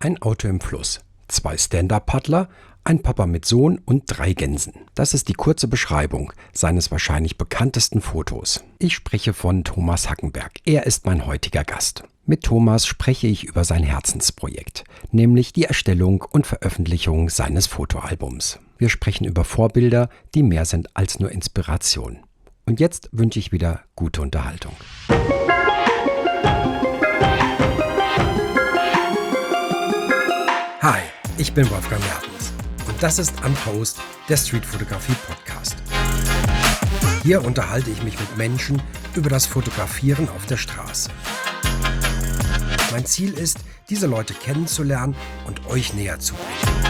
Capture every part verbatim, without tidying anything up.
Ein Auto im Fluss, zwei Stand-Up-Paddler, ein Papa mit Sohn und drei Gänsen. Das ist die kurze Beschreibung seines wahrscheinlich bekanntesten Fotos. Ich spreche von Thomas Hackenberg. Er ist mein heutiger Gast. Mit Thomas spreche ich über sein Herzensprojekt, nämlich die Erstellung und Veröffentlichung seines Fotoalbums. Wir sprechen über Vorbilder, die mehr sind als nur Inspiration. Und jetzt wünsche ich wieder gute Unterhaltung. Hi, ich bin Wolfgang Mertens und das ist Unpost, der Streetfotografie-Podcast. Hier unterhalte ich mich mit Menschen über das Fotografieren auf der Straße. Mein Ziel ist, diese Leute kennenzulernen und euch näher zu bringen.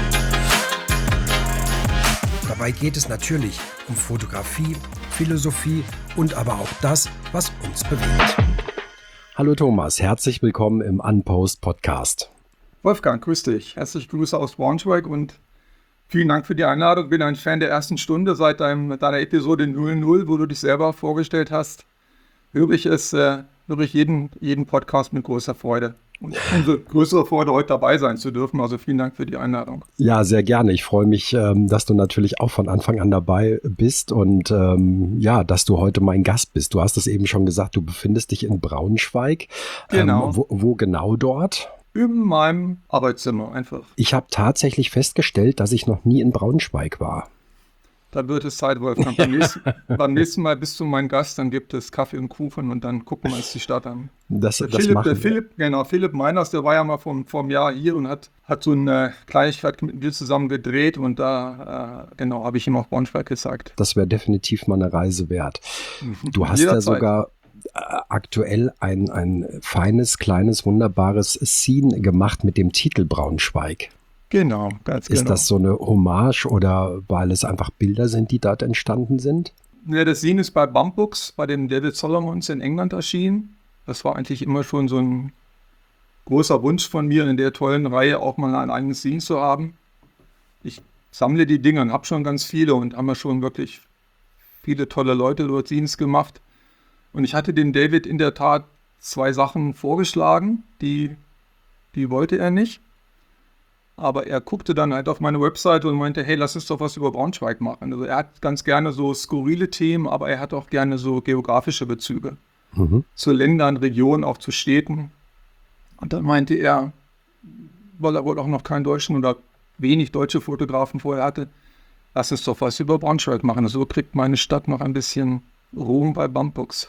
Dabei geht es natürlich um Fotografie, Philosophie und aber auch das, was uns bewegt. Hallo Thomas, herzlich willkommen im Unpost Podcast. Wolfgang, grüß dich. Herzliche Grüße aus Braunschweig und vielen Dank für die Einladung. Ich bin ein Fan der ersten Stunde seit deinem, deiner Episode null null, wo du dich selber vorgestellt hast. Höre ich es, äh, höre ich jeden, jeden Podcast mit großer Freude. Und umso größere Freude, heute dabei sein zu dürfen. Also vielen Dank für die Einladung. Ja, sehr gerne. Ich freue mich, ähm, dass du natürlich auch von Anfang an dabei bist und ähm, ja, dass du heute mein Gast bist. Du hast es eben schon gesagt, du befindest dich in Braunschweig. Genau. Ähm, wo, wo genau dort? In meinem Arbeitszimmer einfach. Ich habe tatsächlich festgestellt, dass ich noch nie in Braunschweig war. Da wird es Zeit, Wolfgang. Beim nächsten, beim nächsten Mal bist du mein Gast, dann gibt es Kaffee und Kuchen und dann gucken wir uns die Stadt an. Das, der das Philipp, machen der wir. Philipp, genau, Philipp Meiners, der war ja mal vor, vor einem Jahr hier und hat, hat so eine Kleinigkeit mit mir zusammen gedreht und da, äh, genau, habe ich ihm auch Braunschweig gezeigt. Das wäre definitiv mal eine Reise wert. Du hast Jederzeit. ja sogar aktuell ein, ein feines, kleines, wunderbares Scene gemacht mit dem Titel Braunschweig. Genau, ganz genau. Ist das so eine Hommage oder weil es einfach Bilder sind, die dort entstanden sind? Ja, das Scene ist bei Bumpbooks, bei dem David Solomons in England erschienen. Das war eigentlich immer schon so ein großer Wunsch von mir, in der tollen Reihe auch mal ein eigenes Scene zu haben. Ich sammle die Dinge und habe schon ganz viele und haben ja schon wirklich viele tolle Leute dort Scenes gemacht. Und ich hatte dem David in der Tat zwei Sachen vorgeschlagen, die, die wollte er nicht. Aber er guckte dann halt auf meine Webseite und meinte, hey, lass uns doch was über Braunschweig machen. Also er hat ganz gerne so skurrile Themen, aber er hat auch gerne so geografische Bezüge. Mhm. Zu Ländern, Regionen, auch zu Städten. Und dann meinte er, weil er wohl auch noch keinen deutschen oder wenig deutsche Fotografen vorher hatte, lass uns doch was über Braunschweig machen. So kriegt meine Stadt noch ein bisschen Ruhm bei Bumpbooks.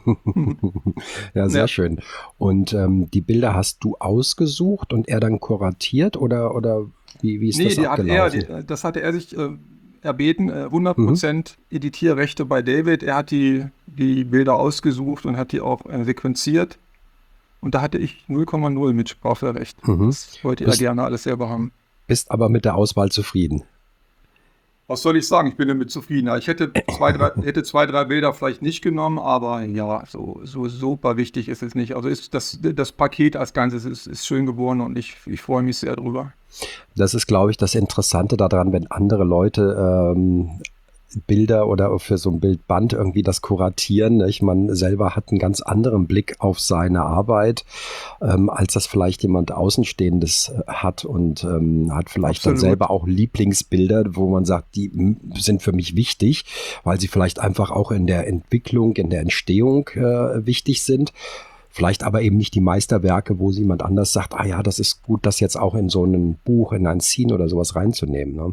Ja, sehr ja. schön. Und ähm, die Bilder hast du ausgesucht und er dann kuratiert oder, oder wie, wie ist nee, das die abgelaufen? Hat er, die, das hatte er sich äh, erbeten, äh, hundert Prozent mhm. Editierrechte bei David. Er hat die, die Bilder ausgesucht und hat die auch äh, sequenziert. Und da hatte ich null Komma null Mitspracherecht. Mhm. Das wollte er gerne alles selber haben. Bist aber mit der Auswahl zufrieden? Was soll ich sagen? Ich bin damit zufrieden. Ich hätte zwei, drei, hätte zwei, drei Bilder vielleicht nicht genommen, aber ja, so, so super wichtig ist es nicht. Also ist das, das Paket als Ganzes ist, ist schön geworden und ich, ich freue mich sehr drüber. Das ist, glaube ich, das Interessante daran, wenn andere Leute ähm, Bilder oder für so ein Bildband irgendwie das kuratieren. Nicht? Man selber hat einen ganz anderen Blick auf seine Arbeit, ähm, als das vielleicht jemand Außenstehendes hat und ähm, hat vielleicht Absolut. Dann selber auch Lieblingsbilder, wo man sagt, die m- sind für mich wichtig, weil sie vielleicht einfach auch in der Entwicklung, in der Entstehung äh, wichtig sind. Vielleicht aber eben nicht die Meisterwerke, wo jemand anders sagt, ah ja, das ist gut, das jetzt auch in so ein Buch, in ein Scene oder sowas reinzunehmen. Ne?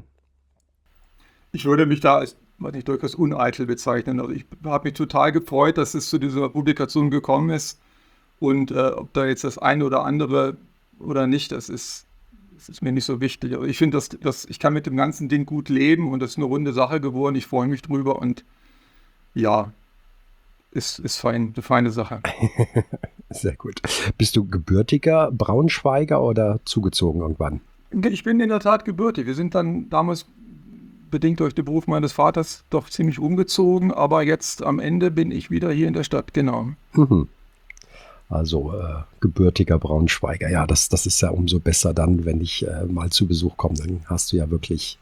Ich würde mich da als was ich durchaus uneitel bezeichnen. Also ich habe mich total gefreut, dass es zu dieser Publikation gekommen ist. Und äh, ob da jetzt das eine oder andere oder nicht, das ist, das ist mir nicht so wichtig. Also ich finde, dass, dass ich kann mit dem ganzen Ding gut leben und das ist eine runde Sache geworden. Ich freue mich drüber und ja, ist, ist fein, eine feine Sache. Sehr gut. Bist du gebürtiger Braunschweiger oder zugezogen irgendwann? Ich bin in der Tat gebürtig. Wir sind dann damals bedingt durch den Beruf meines Vaters doch ziemlich umgezogen, aber jetzt am Ende bin ich wieder hier in der Stadt, genau. Mhm. Also äh, gebürtiger Braunschweiger, ja, das, das ist ja umso besser dann, wenn ich äh, mal zu Besuch komme, dann hast du ja wirklich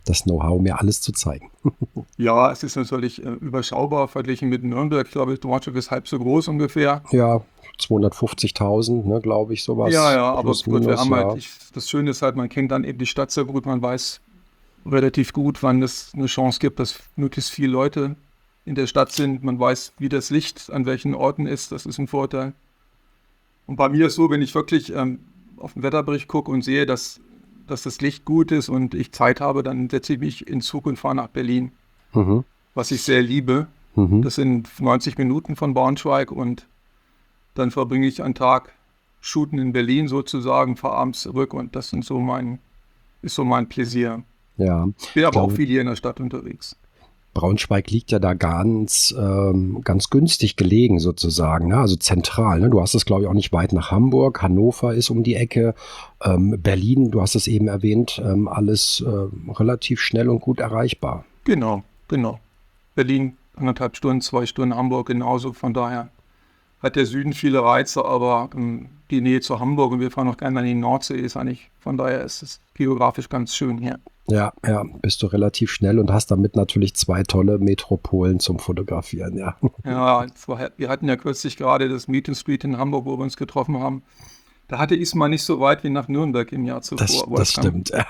das Know-how, mir alles zu zeigen. Ja, es ist natürlich äh, überschaubar verglichen mit Nürnberg. Ich glaube, Dortmund ist halb so groß ungefähr. Ja, zweihundertfünfzigtausend, ne, glaube ich, sowas. Ja, ja, aber Plus, gut, wir minus, haben ja. halt, ich, das Schöne ist halt, man kennt dann eben die Stadt sehr gut, man weiß relativ gut, wann es eine Chance gibt, dass möglichst viele Leute in der Stadt sind. Man weiß, wie das Licht an welchen Orten ist, das ist ein Vorteil. Und bei mir ist so, wenn ich wirklich ähm, auf den Wetterbericht gucke und sehe, dass, dass das Licht gut ist und ich Zeit habe, dann setze ich mich in Zug und fahre nach Berlin, Mhm. was ich sehr liebe. Mhm. Das sind neunzig Minuten von Braunschweig und dann verbringe ich einen Tag shooten in Berlin sozusagen, fahre abends zurück und das sind so mein, ist so mein Pläsier. Ja, Bin ich aber auch glaube, viel hier in der Stadt unterwegs. Braunschweig liegt ja da ganz, ähm, ganz günstig gelegen sozusagen, ne? Also zentral. Ne? Du hast es, glaube ich, auch nicht weit nach Hamburg. Hannover ist um die Ecke. Ähm, Berlin, du hast es eben erwähnt, ähm, alles äh, relativ schnell und gut erreichbar. Genau, genau. Berlin anderthalb Stunden, zwei Stunden, Hamburg genauso. Von daher hat der Süden viele Reize, aber ähm, die Nähe zu Hamburg und wir fahren noch gerne an die Nordsee ist eigentlich, von daher ist es geografisch ganz schön hier. Ja, ja, bist du relativ schnell und hast damit natürlich zwei tolle Metropolen zum Fotografieren, ja. Ja, vorher, wir hatten ja kürzlich gerade das Meet and Street in Hamburg, wo wir uns getroffen haben. Da hatte ich es mal nicht so weit wie nach Nürnberg im Jahr Das, zuvor. das Wolfgang. stimmt.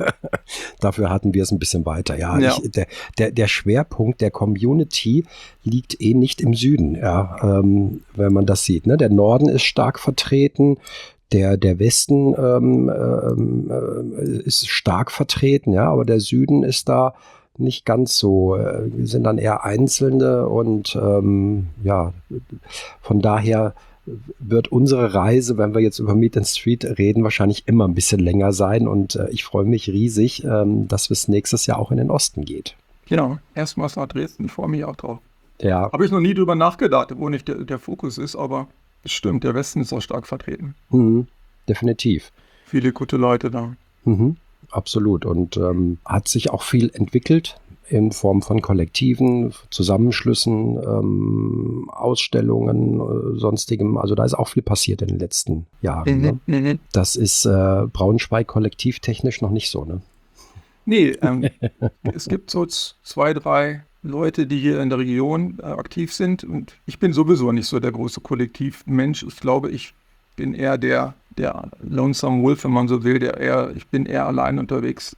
Dafür hatten wir es ein bisschen weiter. Ja, Ja, ich, der, der, der Schwerpunkt der Community liegt eh nicht im Süden, ja, ähm, wenn man das sieht. Ne? Der Norden ist stark vertreten, der, der Westen ähm, ähm, äh, ist stark vertreten, ja, aber der Süden ist da nicht ganz so. äh, Wir sind dann eher Einzelne und ähm, ja, von daher wird unsere Reise, wenn wir jetzt über Meet and Street reden, wahrscheinlich immer ein bisschen länger sein. Und äh, ich freue mich riesig, ähm, dass es nächstes Jahr auch in den Osten geht. genau. Erstmals nach Dresden, ich freue mich auch drauf. Ja, Habe ich noch nie drüber nachgedacht, wo nicht der, der Fokus ist, aber es stimmt, der Westen ist auch stark vertreten. mhm, definitiv. Viele gute Leute da. Mhm, absolut. Und ähm, hat sich auch viel entwickelt in Form von Kollektiven, Zusammenschlüssen, ähm, Ausstellungen, äh, sonstigem. Also da ist auch viel passiert in den letzten Jahren. Ne? Mhm, mhm. Das ist äh, Braunschweig kollektivtechnisch noch nicht so, ne? Nee, ähm, es gibt so z- zwei, drei Leute, die hier in der Region äh, aktiv sind und ich bin sowieso nicht so der große Kollektivmensch. Ich glaube, ich bin eher der, der Lonesome Wolf, wenn man so will, der eher, ich bin eher allein unterwegs.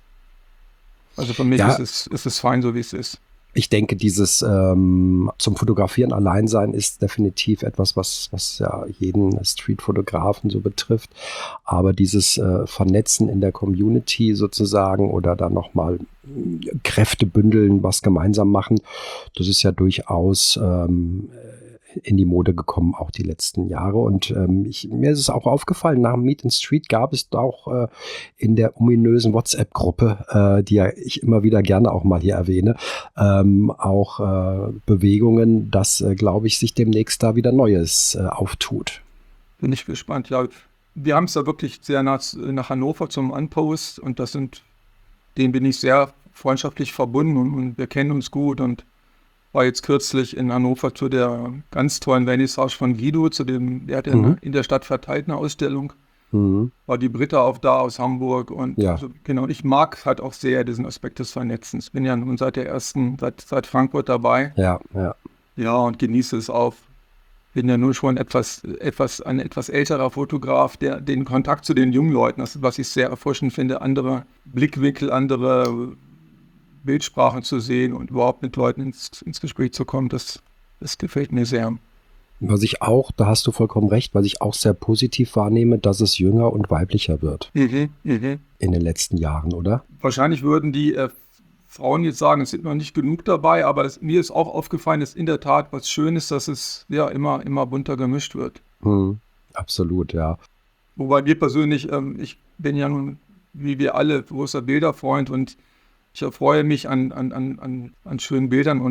Also für mich Ja, ist es, ist es fein, so wie es ist. ich denke, dieses ähm, zum Fotografieren allein sein ist definitiv etwas, was, was ja jeden Streetfotografen so betrifft. Aber dieses äh, Vernetzen in der Community sozusagen oder dann nochmal Kräfte bündeln, was gemeinsam machen, das ist ja durchaus ähm, in die Mode gekommen, auch die letzten Jahre. Und ähm, ich, mir ist es auch aufgefallen, nach dem Meet and Street gab es auch äh, in der ominösen WhatsApp-Gruppe, äh, die ja ich immer wieder gerne auch mal hier erwähne, ähm, auch äh, Bewegungen, dass, äh, glaube ich, sich demnächst da wieder Neues äh, auftut. Bin ich gespannt. Ja, wir haben es da wirklich sehr nach, nach Hannover zum Unpost und das sind, denen bin ich sehr freundschaftlich verbunden und, und wir kennen uns gut und war jetzt kürzlich in Hannover zu der ganz tollen Vernissage von Guido, zu dem, der hat ja Mhm. in der Stadt verteilt eine Ausstellung, Mhm. war die Britta auch da aus Hamburg und Ja. also, genau, und ich mag halt auch sehr diesen Aspekt des Vernetzens. Bin ja nun seit der ersten, seit, seit Frankfurt dabei, Ja, ja. ja, und genieße es auch. Bin ja nur schon etwas, etwas, ein etwas älterer Fotograf, der den Kontakt zu den jungen Leuten, das, was ich sehr erfrischend finde, andere Blickwinkel, andere Bildsprachen zu sehen und überhaupt mit Leuten ins, ins Gespräch zu kommen, das, das gefällt mir sehr. Was ich auch, da hast du vollkommen recht, was ich auch sehr positiv wahrnehme, dass es jünger und weiblicher wird Mhm, mhm. in den letzten Jahren, oder? Wahrscheinlich würden die äh, Frauen jetzt sagen, es sind noch nicht genug dabei, aber es, mir ist auch aufgefallen, dass in der Tat was Schönes, dass es ja immer, immer bunter gemischt wird. Mhm. Absolut, ja. Wobei mir persönlich, ähm, ich bin ja nun, wie wir alle, großer Bilderfreund und ich erfreue mich an, an, an, an, an schönen Bildern und ich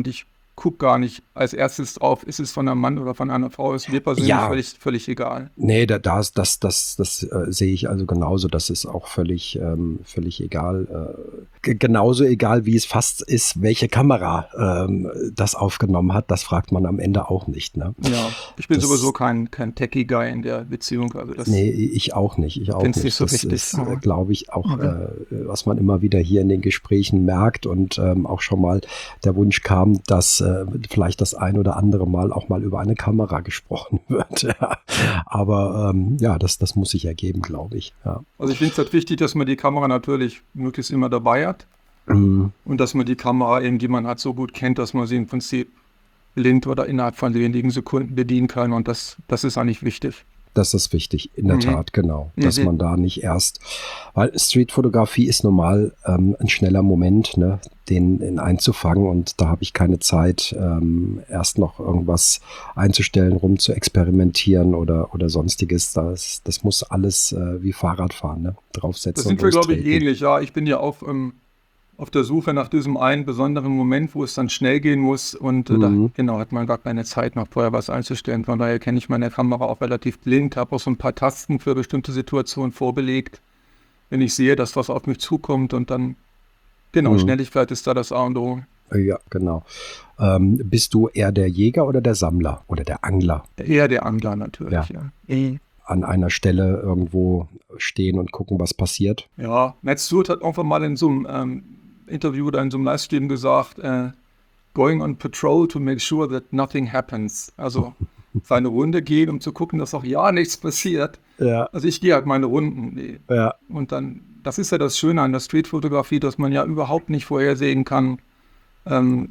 gucke gar nicht als erstes drauf, ist es von einem Mann oder von einer Frau, ist mir persönlich Ja. völlig, völlig egal. Nee, da, das, das, das, das äh, sehe ich also genauso. Das ist auch völlig, ähm, völlig egal. Äh, g- genauso egal, wie es fast ist, welche Kamera ähm, das aufgenommen hat. Das fragt man am Ende auch nicht. Ne? Ja, ich bin Das- sowieso kein, kein Techie-Guy in der Beziehung. Also das, Nee, ich auch nicht. Ich auch Find's nicht. nicht so das wichtig. ist, Mhm. äh, glaube ich, auch, Mhm. äh, was man immer wieder hier in den Gesprächen merkt und ähm, auch schon mal der Wunsch kam, dass äh, vielleicht das ein oder andere Mal auch mal über eine Kamera gesprochen wird. Ja. Aber ähm, ja, das, das muss sich ergeben, glaube ich. Ja. Also ich finde es halt wichtig, dass man die Kamera natürlich möglichst immer dabei hat Mhm. und dass man die Kamera eben, die man hat, so gut kennt, dass man sie im Prinzip blind oder innerhalb von wenigen Sekunden bedienen kann und das, das ist eigentlich wichtig. Das ist wichtig, in der Mhm. Tat, genau. Dass Mhm. man da nicht erst, weil Streetfotografie ist normal ähm, ein schneller Moment, ne, den, den einzufangen und da habe ich keine Zeit, ähm, erst noch irgendwas einzustellen, rum zu experimentieren oder, oder sonstiges. Das, das muss alles äh, wie Fahrradfahren, ne, draufsetzen. Das sind und wir, glaube ich, lostreten. ähnlich. Ja, ich bin ja auch ähm, auf der Suche nach diesem einen besonderen Moment, wo es dann schnell gehen muss. Und äh, da Mhm. genau, hat man gar keine Zeit, noch vorher was einzustellen. Von daher kenne ich meine Kamera auch relativ blind, habe auch so ein paar Tasten für bestimmte Situationen vorbelegt. Wenn ich sehe, dass was auf mich zukommt und dann, genau, Mhm. Schnelligkeit ist da das A und O. Ja, genau. Ähm, bist du eher der Jäger oder der Sammler oder der Angler? Eher der Angler natürlich, Ja. ja. Ja, An einer Stelle irgendwo stehen und gucken, was passiert? ja. Matt Stewart hat irgendwann mal in so einem ähm, Interview oder in so einem Livestream gesagt, äh, going on patrol to make sure that nothing happens. Also seine Runde gehen, um zu gucken, dass auch ja nichts passiert. Ja, Also ich gehe halt meine Runden. Die, ja. und dann, das ist ja das Schöne an der Streetfotografie, dass man ja überhaupt nicht vorhersehen kann, ähm,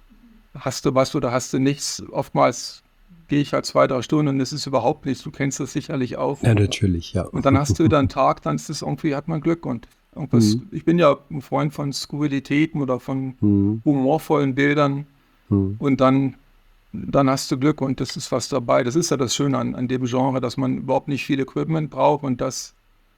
hast du was oder hast du nichts. Oftmals gehe ich halt zwei, drei Stunden und es ist überhaupt nichts. Du kennst das sicherlich auch. Ja, natürlich, ja. Und dann hast du wieder einen Tag, dann ist es irgendwie, hat man Glück und irgendwas. Mhm. Ich bin ja ein Freund von Skurrilitäten oder von Hm, humorvollen Bildern hm. und dann, dann hast du Glück und das ist was dabei. Das ist ja das Schöne an, an dem Genre, dass man überhaupt nicht viel Equipment braucht und dass,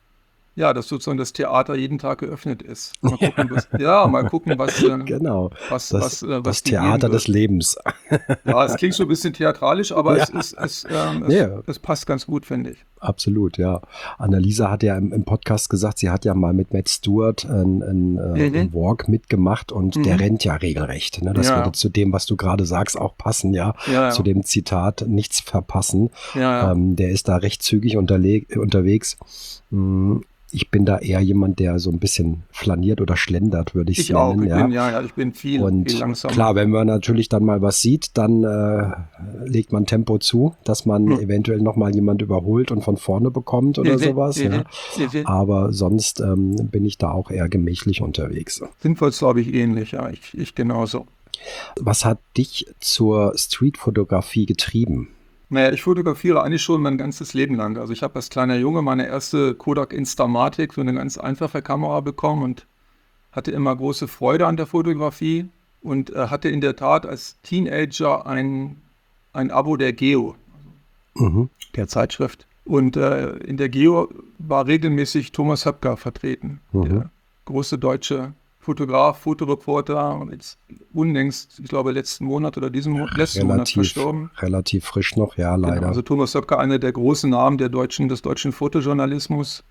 ja, dass sozusagen das Theater jeden Tag geöffnet ist. Mal gucken, was, ja, mal gucken, was, äh, Genau. was, Das, was, äh, was das gegeben Theater wird. des Lebens. Ja, es klingt so ein bisschen theatralisch, aber Ja. es, ist, es, ähm, es, Ja. es passt ganz gut, finde ich. Absolut, ja. Annalisa hat ja im, im Podcast gesagt, sie hat ja mal mit Matt Stewart einen, einen, äh, Mhm. einen Walk mitgemacht und Mhm. der rennt ja regelrecht. Ne? Das Ja. würde zu dem, was du gerade sagst, auch passen, ja. Ja, ja. Zu dem Zitat, nichts verpassen. Ja, ja. Ähm, der ist da recht zügig unterleg- unterwegs. Mm, Ich bin da eher jemand, der so ein bisschen flaniert oder schlendert, würde ich es Ich auch. nennen. Ich ja. bin, ja, ja, ich bin viel, Und viel langsamer. klar, wenn man natürlich dann mal was sieht, dann äh, legt man Tempo zu, dass man Hm. eventuell nochmal jemand überholt und von vorne bekommt oder Mhm, sowas. mhm, Ja. mhm. Aber sonst ähm, bin ich da auch eher gemächlich unterwegs. Sind wir uns, glaube ich, ähnlich, ja. Ich, ich genauso. Was hat dich zur Streetfotografie getrieben? Naja, ich fotografiere eigentlich schon mein ganzes Leben lang. Also ich habe als kleiner Junge meine erste Kodak Instamatic, so eine ganz einfache Kamera bekommen und hatte immer große Freude an der Fotografie und äh, hatte in der Tat als Teenager ein, ein Abo der Geo, Mhm. der Zeitschrift. Und äh, in der Geo war regelmäßig Thomas Höpker vertreten, Mhm. der große deutsche Fotograf, Fotoreporter und jetzt unlängst, ich glaube letzten Monat oder diesen Mo letzten Monat Relativ, verstorben. relativ frisch noch, ja, leider. Genau, also Thomas Höpker, einer der großen Namen der deutschen, des deutschen Fotojournalismus.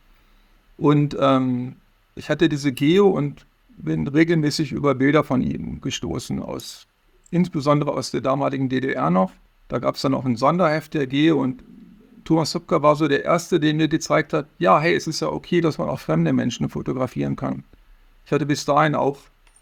Und ähm, ich hatte diese Geo und bin regelmäßig über Bilder von ihm gestoßen, aus, insbesondere aus der damaligen D D R noch. Da gab es dann auch ein Sonderheft der Geo und Thomas Höpker war so der Erste, der mir gezeigt hat, ja, hey, es ist ja okay, dass man auch fremde Menschen fotografieren kann. Ich hatte bis dahin auch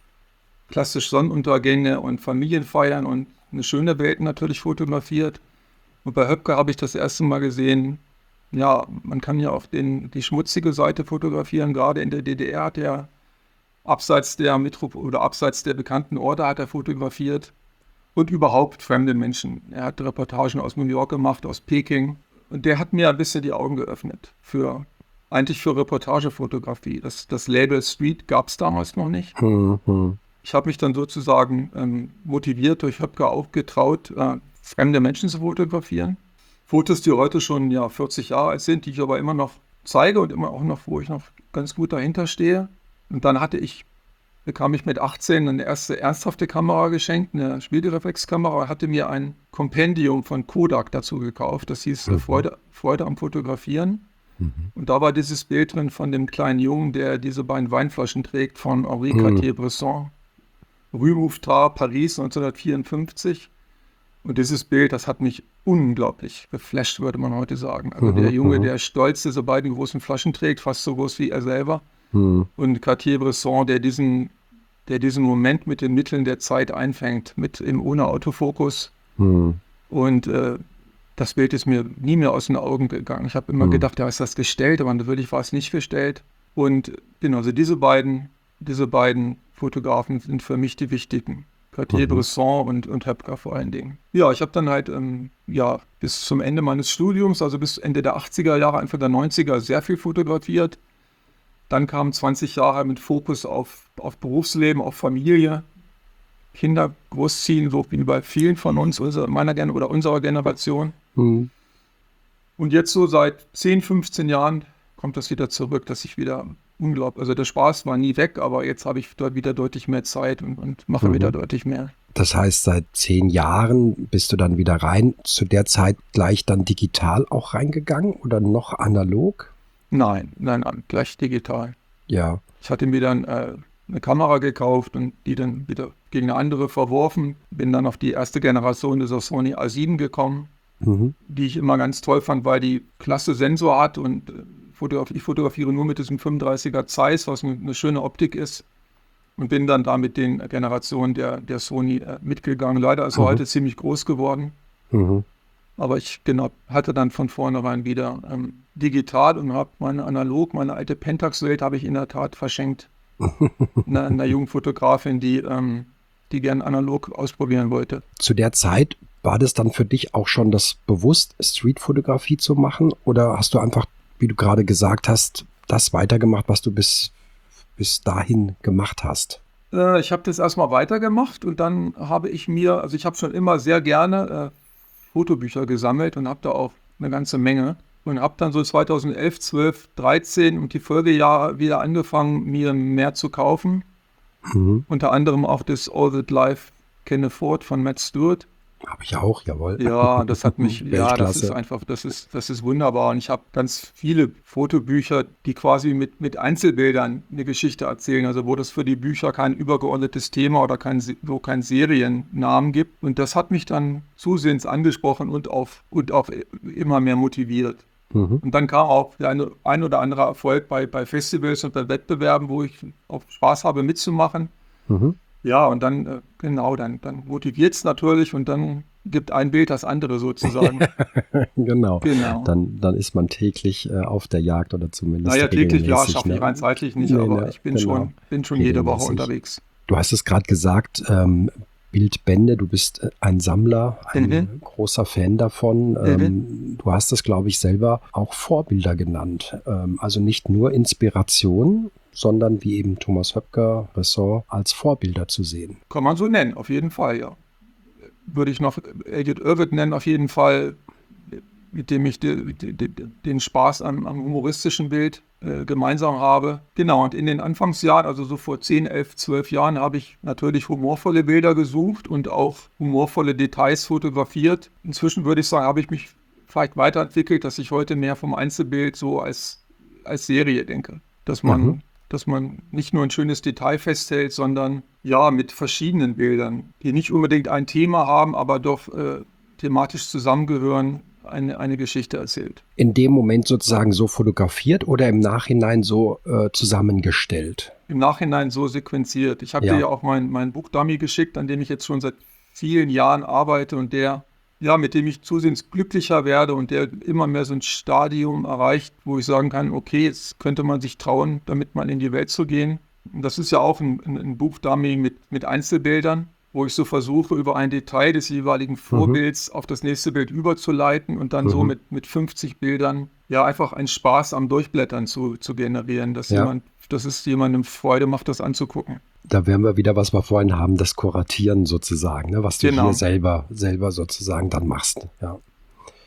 klassisch Sonnenuntergänge und Familienfeiern und eine schöne Welt natürlich fotografiert. Und bei Höpker habe ich das erste Mal gesehen, ja, man kann ja auch den, die schmutzige Seite fotografieren. Gerade in der D D R hat er abseits der Metropole oder abseits der bekannten Orte hat er fotografiert. Und überhaupt fremde Menschen. Er hat Reportagen aus New York gemacht, aus Peking. Und der hat mir ein bisschen die Augen geöffnet für, eigentlich für Reportagefotografie. Das, das Label Street gab es damals noch nicht. Mhm. Ich habe mich dann sozusagen ähm, motiviert durch Höpker auch getraut, äh, fremde Menschen zu fotografieren. Fotos, die heute schon ja, vierzig Jahre alt sind, die ich aber immer noch zeige und immer auch noch, wo ich noch ganz gut dahinter stehe. Und dann hatte ich bekam ich mit achtzehn eine erste ernsthafte Kamera geschenkt, eine Spiegelreflexkamera, hatte mir ein Kompendium von Kodak dazu gekauft. Das hieß Mhm. Freude, Freude am Fotografieren. Mhm. Und da war dieses Bild drin von dem kleinen Jungen, der diese beiden Weinflaschen trägt, von Henri Mhm. Cartier-Bresson. Rue Mouffetard, Paris neunzehnhundertvierundfünfzig. Und dieses Bild, das hat mich unglaublich geflasht, würde man heute sagen. Also Mhm, der Junge, mhm. der stolz diese beiden großen Flaschen trägt, fast so groß wie er selber. Mhm. Und Cartier-Bresson, der diesen, der diesen Moment mit den Mitteln der Zeit einfängt, mit im ohne Autofokus. Mhm. Und äh, das Bild ist mir nie mehr aus den Augen gegangen. Ich habe immer Mhm. gedacht, ja, ist das gestellt, aber natürlich war es nicht gestellt. Und genau, also diese beiden, diese beiden Fotografen sind für mich die wichtigen. Cartier-Bresson und, und Höpker vor allen Dingen. Ja, ich habe dann halt ähm, ja, bis zum Ende meines Studiums, also bis Ende der achtziger Jahre, Anfang der neunziger, sehr viel fotografiert. Dann kamen zwanzig Jahre mit Fokus auf, auf Berufsleben, auf Familie, Kinder großziehen, so wie bei vielen von uns, unserer, meiner Gen- oder unserer Generation. Mhm. Und jetzt so seit zehn, fünfzehn Jahren kommt das wieder zurück, dass ich wieder unglaublich, also der Spaß war nie weg, aber jetzt habe ich dort wieder deutlich mehr Zeit und, und mache Mhm. wieder deutlich mehr. Das heißt, seit zehn Jahren bist du dann wieder rein, zu der Zeit gleich dann digital auch reingegangen oder noch analog? Nein, nein, nein, gleich digital. Ja. Ich hatte mir dann äh, eine Kamera gekauft und die dann wieder gegen eine andere verworfen. Bin dann auf die erste Generation dieser Sony A sieben gekommen, Mhm. die ich immer ganz toll fand, weil die klasse Sensor hat und äh, fotograf ich fotografiere nur mit diesem fünfunddreißiger Zeiss, was eine, eine schöne Optik ist. Und bin dann da mit den Generationen der, der Sony äh, mitgegangen. Leider ist er Mhm. heute ziemlich groß geworden. Mhm. Aber ich genau, hatte dann von vornherein wieder ähm, digital und habe meine analog, meine alte Pentax-Welt habe ich in der Tat verschenkt. einer, einer jungen Fotografin, die, ähm, die gern analog ausprobieren wollte. Zu der Zeit war das dann für dich auch schon das bewusst, Streetfotografie zu machen? Oder hast du einfach, wie du gerade gesagt hast, das weitergemacht, was du bis, bis dahin gemacht hast? Äh, ich habe das erstmal weitergemacht und dann habe ich mir, also ich habe schon immer sehr gerne äh, Fotobücher gesammelt und habe da auch eine ganze Menge. Und habe dann so zweitausendelf, zwölf, dreizehn und die Folgejahre wieder angefangen, mir mehr zu kaufen. Mhm. Unter anderem auch das All That Life Can Afford von Matt Stewart. Habe ich auch, jawohl. Ja, das hat mich, ja, das ist Weltklasse. einfach, das ist, das ist wunderbar. Und ich habe ganz viele Fotobücher, die quasi mit, mit Einzelbildern eine Geschichte erzählen. Also wo das für die Bücher kein übergeordnetes Thema oder kein, Se- wo kein Seriennamen gibt. Und das hat mich dann zusehends angesprochen und auf, und auch immer mehr motiviert. Mhm. Und dann kam auch der eine, ein oder andere Erfolg bei, bei Festivals und bei Wettbewerben, wo ich auch Spaß habe mitzumachen. Mhm. Ja, und dann, äh, genau, dann, dann motiviert es natürlich und dann gibt ein Bild das andere sozusagen. Genau. Genau. Dann, dann ist man täglich äh, auf der Jagd oder zumindest Naja, täglich, ja, regelmäßig, schaffe ich ne? rein zeitlich nicht, Nee, aber ne, ich bin genau. schon, bin schon jede Woche Regelmäßig. unterwegs. Du hast es gerade gesagt, ähm, Bildbände, du bist äh, ein Sammler, ein Mhm. großer Fan davon. Ähm, du hast es, glaube ich, selber auch Vorbilder genannt. Ähm, also nicht nur Inspiration, sondern wie eben Thomas Höpker, Bresson, als Vorbilder zu sehen. Kann man so nennen, auf jeden Fall, ja. Würde ich noch Elliot Erwitt nennen, auf jeden Fall, mit dem ich de, de, de, den Spaß am, am humoristischen Bild äh, gemeinsam habe. Genau, und in den Anfangsjahren, also so vor zehn, elf, zwölf Jahren, habe ich natürlich humorvolle Bilder gesucht und auch humorvolle Details fotografiert. Inzwischen würde ich sagen, habe ich mich vielleicht weiterentwickelt, dass ich heute mehr vom Einzelbild so als, als Serie denke. Dass man, Mhm. dass man nicht nur ein schönes Detail festhält, sondern ja, mit verschiedenen Bildern, die nicht unbedingt ein Thema haben, aber doch äh, thematisch zusammengehören, eine, eine Geschichte erzählt. In dem Moment sozusagen so fotografiert oder im Nachhinein so äh, zusammengestellt? Im Nachhinein so sequenziert. Ich habe Ja. dir ja auch mein, mein Buchdummy geschickt, an dem ich jetzt schon seit vielen Jahren arbeite und der, ja, mit dem ich zusehends glücklicher werde und der immer mehr so ein Stadium erreicht, wo ich sagen kann, okay, jetzt könnte man sich trauen, damit mal in die Welt zu gehen. Und das ist ja auch ein, ein, ein Buchdummy mit, mit Einzelbildern, wo ich so versuche, über ein Detail des jeweiligen Vorbilds auf das nächste Bild überzuleiten und dann so Mhm. mit, mit fünfzig Bildern ja einfach einen Spaß am Durchblättern zu, zu generieren, dass Ja. jemand, dass es jemandem Freude macht, das anzugucken. Da wären wir wieder, was wir vorhin haben, das Kuratieren sozusagen, ne? Was du Genau. hier selber, selber sozusagen dann machst. Ja.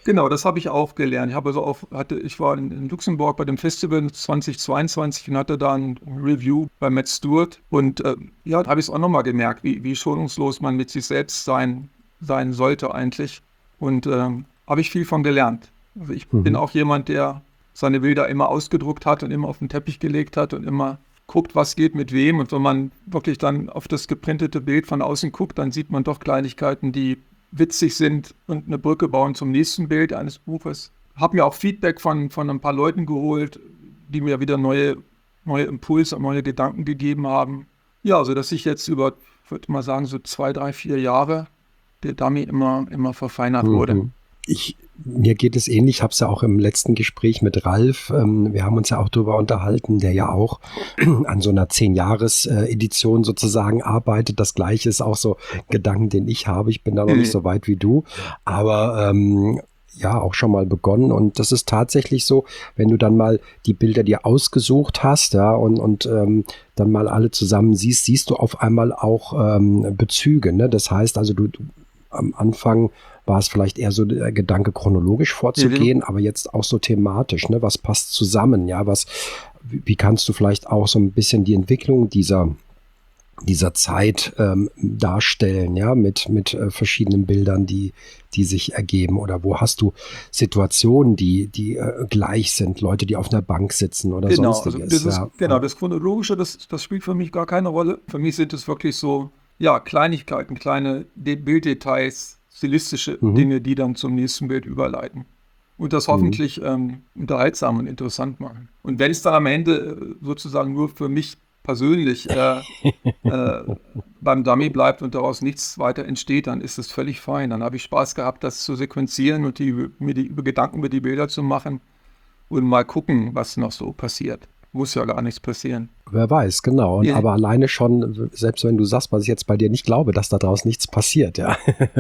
Genau, das habe ich auch gelernt. Ich habe also auch, hatte, ich war in, in Luxemburg bei dem Festival zweitausendzweiundzwanzig und hatte da ein Review bei Matt Stewart. Und äh, ja, da habe ich es auch nochmal gemerkt, wie, wie schonungslos man mit sich selbst sein, sein sollte eigentlich. Und ähm, habe ich viel von gelernt. Also ich bin Mhm. auch jemand, der seine Bilder immer ausgedruckt hat und immer auf den Teppich gelegt hat und immer guckt, was geht mit wem. Und wenn man wirklich dann auf das geprintete Bild von außen guckt, dann sieht man doch Kleinigkeiten, die witzig sind und eine Brücke bauen zum nächsten Bild eines Buches. Habe mir auch Feedback von, von ein paar Leuten geholt, die mir wieder neue, neue Impulse und neue Gedanken gegeben haben. Ja, sodass ich jetzt über, würde mal sagen, so zwei, drei, vier Jahre der Dummy immer, immer verfeinert wurde. Mhm. Ich, mir geht es ähnlich, ich habe es ja auch im letzten Gespräch mit Ralf, ähm, wir haben uns ja auch darüber unterhalten, der ja auch an so einer zehn-Jahres-Edition sozusagen arbeitet. Das Gleiche ist auch so ein Gedanken, den ich habe. Ich bin da noch Mhm. nicht so weit wie du, aber ähm, ja, auch schon mal begonnen. Und das ist tatsächlich so, wenn du dann mal die Bilder dir ausgesucht hast, ja, und, und ähm, dann mal alle zusammen siehst, siehst du auf einmal auch ähm, Bezüge, ne? Das heißt also, du, du am Anfang war es vielleicht eher so der Gedanke, chronologisch vorzugehen, mhm. aber jetzt auch so thematisch, ne? Was passt zusammen, ja, was, wie, wie kannst du vielleicht auch so ein bisschen die Entwicklung dieser dieser Zeit ähm, darstellen, ja, mit, mit äh, verschiedenen Bildern, die, die sich ergeben, oder wo hast du Situationen, die, die äh, gleich sind, Leute, die auf einer Bank sitzen oder Genau, sonstiges. also das ist, ja. genau, das Chronologische, das, das spielt für mich gar keine Rolle. Für mich sind es wirklich so, ja, Kleinigkeiten, kleine De- Bilddetails, stilistische Mhm. Dinge, die dann zum nächsten Bild überleiten. Und das hoffentlich mhm. ähm, unterhaltsam und interessant machen. Und wenn es dann am Ende äh, sozusagen nur für mich persönlich äh, äh, beim Dummy bleibt und daraus nichts weiter entsteht, dann ist es völlig fein. Dann habe ich Spaß gehabt, das zu sequenzieren und die, mir die Gedanken über die Bilder zu machen und mal gucken, was noch so passiert. Muss ja gar nichts passieren. Wer weiß, genau. Und Ja. aber alleine schon, selbst wenn du sagst, was ich jetzt bei dir nicht glaube, dass da draußen nichts passiert, ja.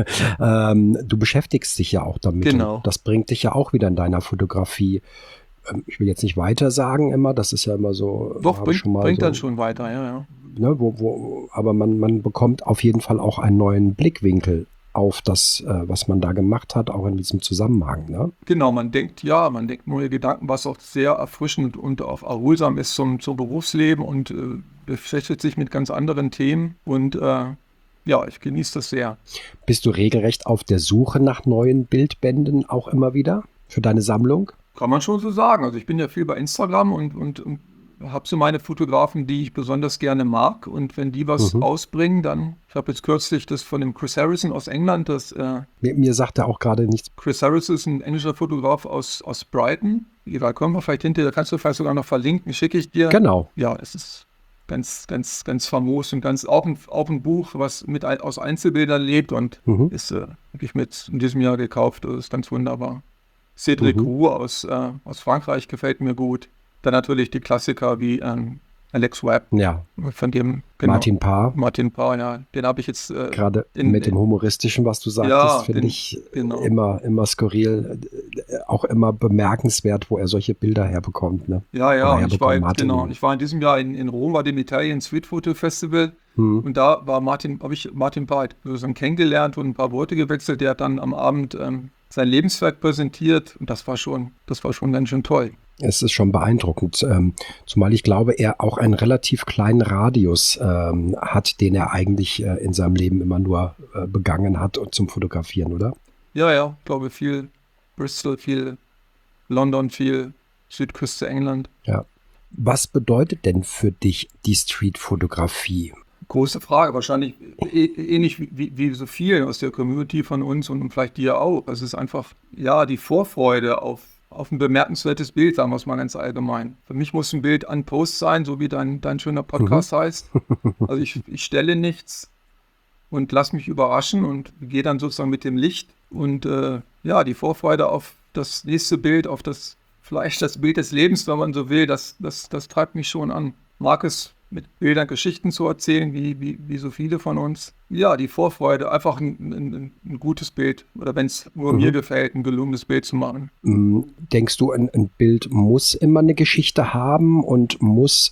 ähm, du beschäftigst dich ja auch damit. Genau. Und das bringt dich ja auch wieder in deiner Fotografie. Ähm, ich will jetzt nicht weiter sagen immer, das ist ja immer so. Doch, bringt, schon mal bringt so, dann schon weiter, ja, ja. Ne, wo, wo, aber man, man bekommt auf jeden Fall auch einen neuen Blickwinkel auf das, äh, was man da gemacht hat, auch in diesem Zusammenhang. Ne? Genau, man denkt, ja, man denkt neue Gedanken, was auch sehr erfrischend und auch erholsam ist zum, zum Berufsleben und äh, beschäftigt sich mit ganz anderen Themen und äh, ja, ich genieße das sehr. Bist du regelrecht auf der Suche nach neuen Bildbänden auch immer wieder für deine Sammlung? Kann man schon so sagen. Also ich bin ja viel bei Instagram und, und, und habe so meine Fotografen, die ich besonders gerne mag. Und wenn die was mhm. ausbringen, dann, ich habe jetzt kürzlich das von dem Chris Harrison aus England, das äh, mir, mir sagt er auch gerade nichts. Chris Harrison ist ein englischer Fotograf aus, aus Brighton. Da können wir vielleicht hinterher, da kannst du vielleicht sogar noch verlinken, schicke ich dir. Genau. Ja, es ist ganz, ganz, ganz famos und ganz auch ein, auch ein Buch, was mit aus Einzelbildern lebt und mhm. ist äh, wirklich mit in diesem Jahr gekauft. Das ist ganz wunderbar. Cédric mhm. Roux aus, äh, aus Frankreich gefällt mir gut. Dann natürlich die Klassiker wie ähm, Alex Webb. Ja. Von dem, genau, Martin Parr. Martin Parr, ja. Den habe ich jetzt. Äh, Gerade in, mit dem Humoristischen, was du sagtest, ja, finde ich genau. immer, immer skurril, auch immer bemerkenswert, wo er solche Bilder herbekommt. Ne? Ja, ja, und ich war, genau, ich war in diesem Jahr in, in Rom bei dem Italian Street Photo Festival hm. und da war Martin, habe ich Martin Parr sozusagen kennengelernt und ein paar Worte gewechselt. Der hat dann am Abend ähm, sein Lebenswerk präsentiert und das war schon, das war schon ganz schön toll. Es ist schon beeindruckend, ähm, zumal ich glaube, er auch einen relativ kleinen Radius ähm, hat, den er eigentlich äh, in seinem Leben immer nur äh, begangen hat und zum Fotografieren, oder? Ja, ja, ich glaube viel Bristol, viel London, viel Südküste England. Ja. Was bedeutet denn für dich die Street-Fotografie? Große Frage, wahrscheinlich ähnlich wie, wie, wie so viel aus der Community von uns und vielleicht dir auch. Es ist einfach, ja, die Vorfreude auf auf ein bemerkenswertes Bild, sagen wir es mal ganz allgemein. Für mich muss ein Bild un Post sein, so wie dein, dein schöner Podcast mhm. heißt. Also ich, ich stelle nichts und lasse mich überraschen und gehe dann sozusagen mit dem Licht. Und äh, ja, die Vorfreude auf das nächste Bild, auf das, vielleicht das Bild des Lebens, wenn man so will, das, das, das treibt mich schon an. Mag es mit Bildern Geschichten zu erzählen, wie, wie, wie so viele von uns. Ja, die Vorfreude, einfach ein, ein, ein gutes Bild oder wenn es nur mhm. mir gefällt, ein gelungenes Bild zu machen. Denkst du, ein, ein Bild muss immer eine Geschichte haben und muss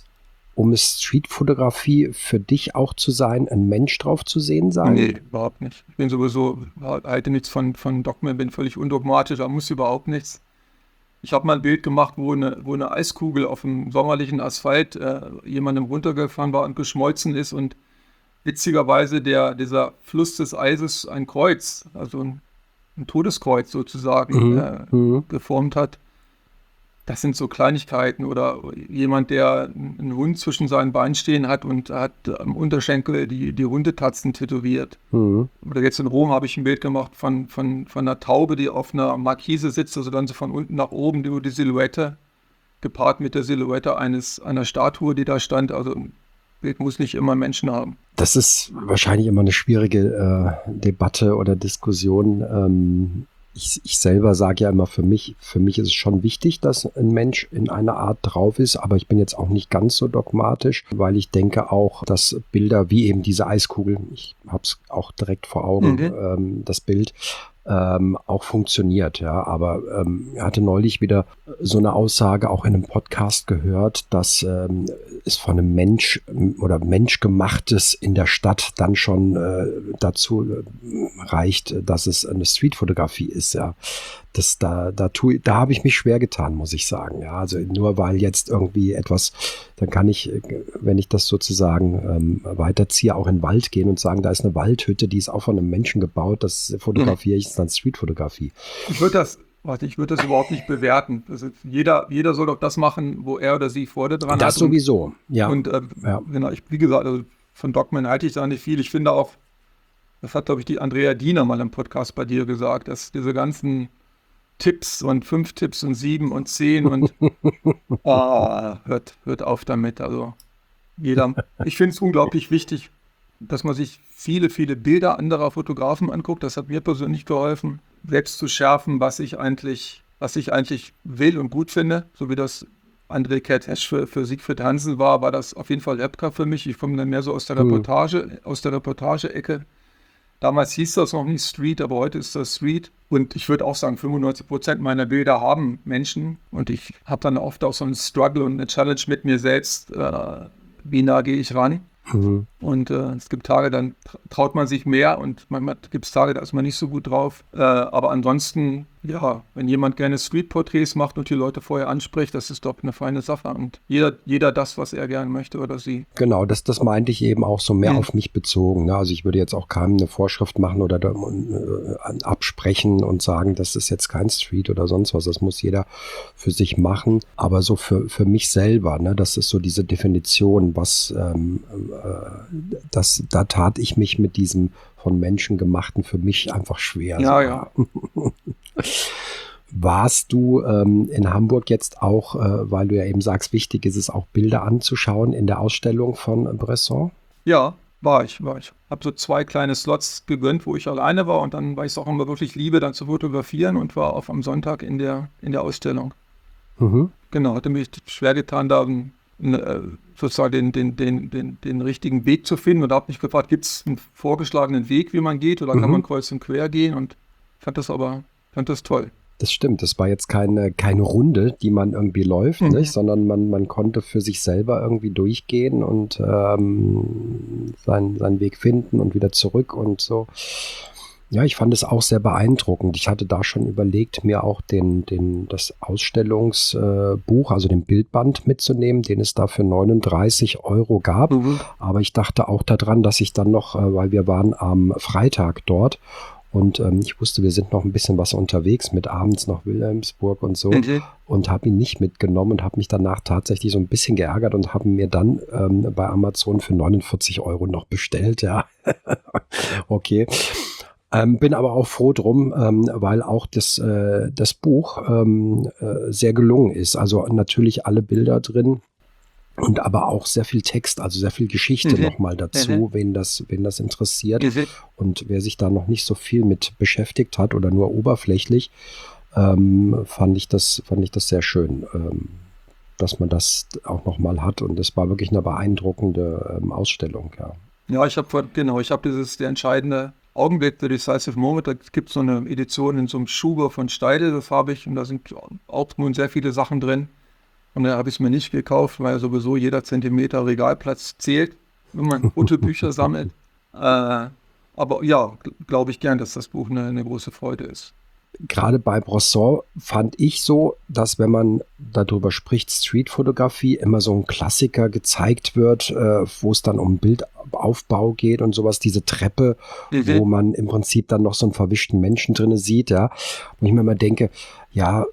um Streetfotografie für dich auch zu sein, ein Mensch drauf zu sehen sein? Nee, überhaupt nicht. Ich bin sowieso, halte nichts von, von Dogmen, bin völlig undogmatisch, da muss überhaupt nichts. Ich habe mal ein Bild gemacht, wo eine, wo eine Eiskugel auf dem sommerlichen Asphalt äh, jemandem runtergefahren war und geschmolzen ist und witzigerweise der, dieser Fluss des Eises ein Kreuz, also ein, ein Todeskreuz sozusagen, Mhm. äh, Mhm. geformt hat. Das sind so Kleinigkeiten oder jemand, der einen Hund zwischen seinen Beinen stehen hat und hat am Unterschenkel die, die Hundetatzen tätowiert. Mhm. Oder jetzt in Rom habe ich ein Bild gemacht von, von, von einer Taube, die auf einer Markise sitzt, also dann so von unten nach oben über die Silhouette, gepaart mit der Silhouette eines, einer Statue, die da stand. Also ein Bild muss nicht immer Menschen haben. Das ist wahrscheinlich immer eine schwierige äh, Debatte oder Diskussion. Ähm, ich, ich selber sage ja immer, für mich, für mich ist es schon wichtig, dass ein Mensch in einer Art drauf ist, aber ich bin jetzt auch nicht ganz so dogmatisch, weil ich denke auch, dass Bilder wie eben diese Eiskugel, ich habe es auch direkt vor Augen, Mhm. ähm, das Bild, ähm, auch funktioniert, ja. Aber ähm, ich hatte neulich wieder so eine Aussage auch in einem Podcast gehört, dass ähm, es von einem Mensch ähm, oder Menschgemachtes in der Stadt dann schon äh, dazu äh, reicht, dass es eine Streetfotografie ist, ja. Das da, da tue, da habe ich mich schwer getan, muss ich sagen. Ja, also nur weil jetzt irgendwie etwas, dann kann ich, wenn ich das sozusagen ähm, weiterziehe, auch in den Wald gehen und sagen, da ist eine Waldhütte, die ist auch von einem Menschen gebaut, das fotografiere ich, ist dann Streetfotografie. Ich würde das, warte, ich würde das überhaupt nicht bewerten. Also jeder, jeder soll doch das machen, wo er oder sie Freude dran Das hat. sowieso, ja. Und, und äh, ja. genau, ich, wie gesagt, also von Dogmen halte ich da nicht viel. Ich finde auch, das hat, glaube ich, die Andrea Diener mal im Podcast bei dir gesagt, dass diese ganzen Tipps und fünf Tipps und sieben und zehn und oh, hört, hört auf damit. Also jeder, ich finde es unglaublich wichtig, dass man sich viele, viele Bilder anderer Fotografen anguckt. Das hat mir persönlich geholfen, selbst zu schärfen, was ich eigentlich, was ich eigentlich will und gut finde. So wie das André Kertész für, für Siegfried Hansen war, war das auf jeden Fall Lepka für mich. Ich komme dann mehr so aus der Reportage, aus der Reportage-Ecke. Damals hieß das noch nicht Street, aber heute ist das Street. Und ich würde auch sagen, fünfundneunzig Prozent meiner Bilder haben Menschen. Und ich habe dann oft auch so einen Struggle und eine Challenge mit mir selbst. Äh, wie nah gehe ich ran? Mhm. Und äh, es gibt Tage, dann traut man sich mehr und manchmal gibt es Tage, da ist man nicht so gut drauf. Äh, aber ansonsten, ja, wenn jemand gerne Street-Porträts macht und die Leute vorher anspricht, das ist doch eine feine Sache. Und jeder, jeder das, was er gerne möchte oder sie. Genau, das, das meinte ich eben auch so mehr Mhm. auf mich bezogen. Ne? Also ich würde jetzt auch keinem eine Vorschrift machen oder da, äh, absprechen und sagen, das ist jetzt kein Street oder sonst was. Das muss jeder für sich machen. Aber so für, für mich selber, ne, das ist so diese Definition, was ähm, äh, das, da tat ich mich mit diesem von Menschen gemachten für mich einfach schwer. Ja, so. ja. Warst du ähm, in Hamburg jetzt auch, äh, weil du ja eben sagst, wichtig ist es auch Bilder anzuschauen in der Ausstellung von Bresson? Ja, war ich, war ich. Habe so zwei kleine Slots gegönnt, wo ich alleine war und dann, weil ich es auch immer wirklich liebe, dann zu fotografieren und war auf am Sonntag in der, in der Ausstellung. Mhm. Genau, hatte mich schwer getan, da ein, ein, sozusagen den, den, den, den, den richtigen Weg zu finden und habe mich gefragt, gibt es einen vorgeschlagenen Weg, wie man geht oder Mhm. kann man kreuz und quer gehen und fand das aber, fand das toll. Das stimmt, das war jetzt keine, keine Runde, die man irgendwie läuft, Mhm. nicht? Sondern man, man konnte für sich selber irgendwie durchgehen und ähm, seinen, seinen Weg finden und wieder zurück und so. Ja, ich fand es auch sehr beeindruckend. Ich hatte da schon überlegt, mir auch den, den, das Ausstellungsbuch, also den Bildband mitzunehmen, den es da für neununddreißig Euro gab. Mhm. Aber ich dachte auch daran, dass ich dann noch, äh, weil wir waren am Freitag dort und ähm, ich wusste, wir sind noch ein bisschen was unterwegs mit abends noch Wilhelmsburg und so Mhm. und habe ihn nicht mitgenommen und habe mich danach tatsächlich so ein bisschen geärgert und habe mir dann ähm, bei Amazon für neunundvierzig Euro noch bestellt, ja. Okay. Ähm, bin aber auch froh drum, ähm, weil auch das, äh, das Buch ähm, äh, sehr gelungen ist. Also natürlich alle Bilder drin und aber auch sehr viel Text, also sehr viel Geschichte Mhm. nochmal dazu, Mhm. wen das, wen das interessiert. Mhm. Und wer sich da noch nicht so viel mit beschäftigt hat oder nur oberflächlich, ähm, fand ich das, fand ich das sehr schön, ähm, dass man das auch nochmal hat. Und es war wirklich eine beeindruckende ähm, Ausstellung, ja. Ja, ich habe, genau, ich habe dieses, der entscheidende Augenblick, The Decisive Moment, da gibt es so eine Edition in so einem Schuber von Steidl, das habe ich, und da sind auch nun sehr viele Sachen drin. Und da habe ich es mir nicht gekauft, weil sowieso jeder Zentimeter Regalplatz zählt, wenn man gute Bücher sammelt. Äh, aber ja, glaube ich gern, dass das Buch eine, eine große Freude ist. Gerade bei Bresson fand ich so, dass wenn man darüber spricht, Streetfotografie, immer so ein Klassiker gezeigt wird, äh, wo es dann um Bildaufbau geht und sowas, diese Treppe, mhm. wo man im Prinzip dann noch so einen verwischten Menschen drin sieht, ja. Und ich mir immer denke, ja,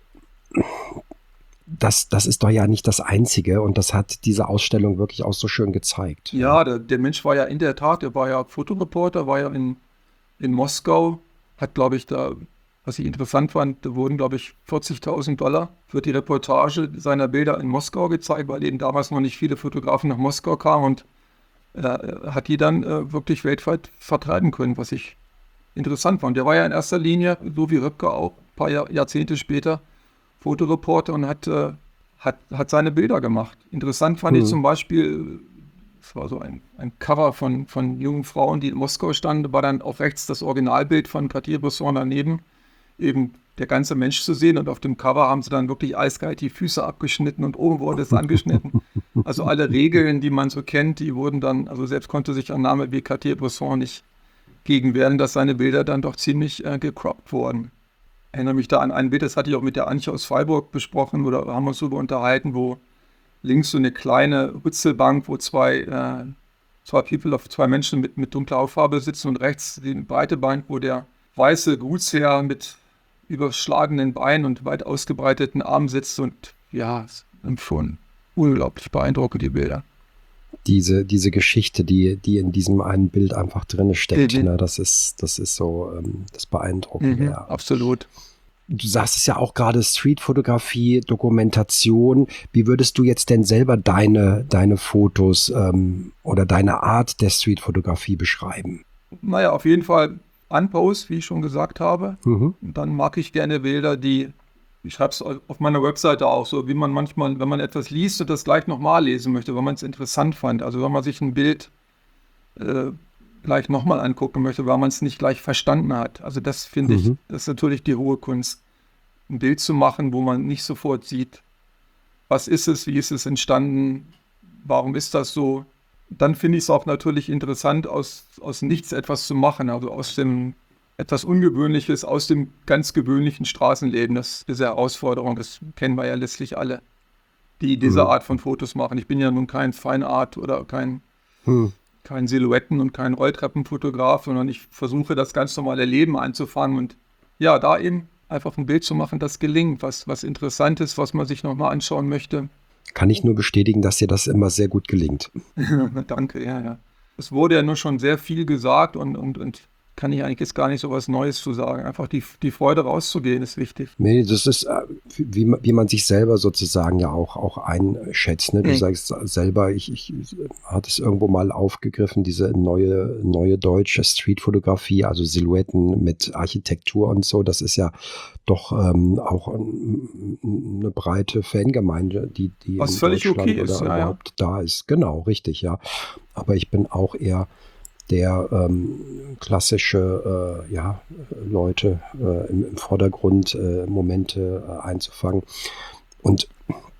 das, das ist doch ja nicht das Einzige und das hat diese Ausstellung wirklich auch so schön gezeigt. Ja, der, der Mensch war ja in der Tat, der war ja Fotoreporter, war ja in, in Moskau, hat, glaube ich, da, was ich interessant fand, da wurden, glaube ich, vierzigtausend Dollar für die Reportage seiner Bilder in Moskau gezeigt, weil eben damals noch nicht viele Fotografen nach Moskau kamen und äh, hat die dann äh, wirklich weltweit vertreiben können, was ich interessant fand. Der war ja in erster Linie, so wie Röpke auch, ein paar Jahr, Jahrzehnte später, Fotoreporter und hat, äh, hat, hat seine Bilder gemacht. Interessant fand mhm. ich zum Beispiel, es war so ein, ein Cover von, von jungen Frauen, die in Moskau standen, war dann auf rechts das Originalbild von Cartier-Bresson daneben, eben der ganze Mensch zu sehen und auf dem Cover haben sie dann wirklich eiskalt die Füße abgeschnitten und oben wurde es angeschnitten. Also alle Regeln, die man so kennt, die wurden dann, also selbst konnte sich ein Name wie Cartier-Bresson nicht gegen wehren, dass seine Bilder dann doch ziemlich äh, gecroppt wurden. Ich erinnere mich da an ein Bild, das hatte ich auch mit der Antje aus Freiburg besprochen oder haben uns darüber unterhalten, wo links so eine kleine Rützelbank, wo zwei, äh, zwei People, auf zwei Menschen mit, mit dunkler Hautfarbe sitzen und rechts die breite Bank, wo der weiße Gutsherr mit überschlagenen Beinen und weit ausgebreiteten Armen sitzt und ja, schon unglaublich beeindruckend, die Bilder. Diese, diese Geschichte, die, die in diesem einen Bild einfach drin steckt, mhm. ne, das ist, das ist so ähm, das Beeindruckende. Mhm, ja. Absolut. Du sagst es ja auch gerade, Streetfotografie, Dokumentation. Wie würdest du jetzt denn selber deine, deine Fotos ähm, oder deine Art der Streetfotografie beschreiben? Naja, auf jeden Fall Unpost, wie ich schon gesagt habe. Mhm. Und dann mag ich gerne Bilder, die, ich schreibe es auf meiner Webseite auch so, wie man manchmal, wenn man etwas liest und das gleich nochmal lesen möchte, wenn man es interessant fand. Also wenn man sich ein Bild äh, gleich nochmal angucken möchte, weil man es nicht gleich verstanden hat. Also das finde mhm. ich, das ist natürlich die hohe Kunst, ein Bild zu machen, wo man nicht sofort sieht, was ist es, wie ist es entstanden, warum ist das so. Dann finde ich es auch natürlich interessant, aus, aus nichts etwas zu machen, also aus dem etwas Ungewöhnliches, aus dem ganz gewöhnlichen Straßenleben. Das ist eine Herausforderung, das kennen wir ja letztlich alle, die diese mhm. Art von Fotos machen. Ich bin ja nun kein Fine Art oder kein, mhm. kein Silhouetten- und kein Rolltreppenfotograf, sondern ich versuche, das ganz normale Leben einzufangen und ja, da eben einfach ein Bild zu machen, das gelingt, was, was interessant ist, was man sich nochmal anschauen möchte. Kann ich nur bestätigen, dass dir das immer sehr gut gelingt. Danke, ja, ja. Es wurde ja nur schon sehr viel gesagt und, und, und kann ich eigentlich jetzt gar nicht so was Neues zu sagen. Einfach die, die Freude rauszugehen ist wichtig. Nee, das ist, wie, wie man sich selber sozusagen ja auch, auch einschätzt. Ne? Du mhm. sagst selber, ich, ich hatte es irgendwo mal aufgegriffen, diese neue, neue deutsche Streetfotografie, also Silhouetten mit Architektur und so. Das ist ja doch ähm, auch ein, eine breite Fangemeinde, die, die was in völlig Deutschland okay oder ist, ja, überhaupt ja. da ist. Genau, richtig, ja. Aber ich bin auch eher der ähm, klassische äh, ja, Leute äh, im, im Vordergrund äh, Momente äh, einzufangen und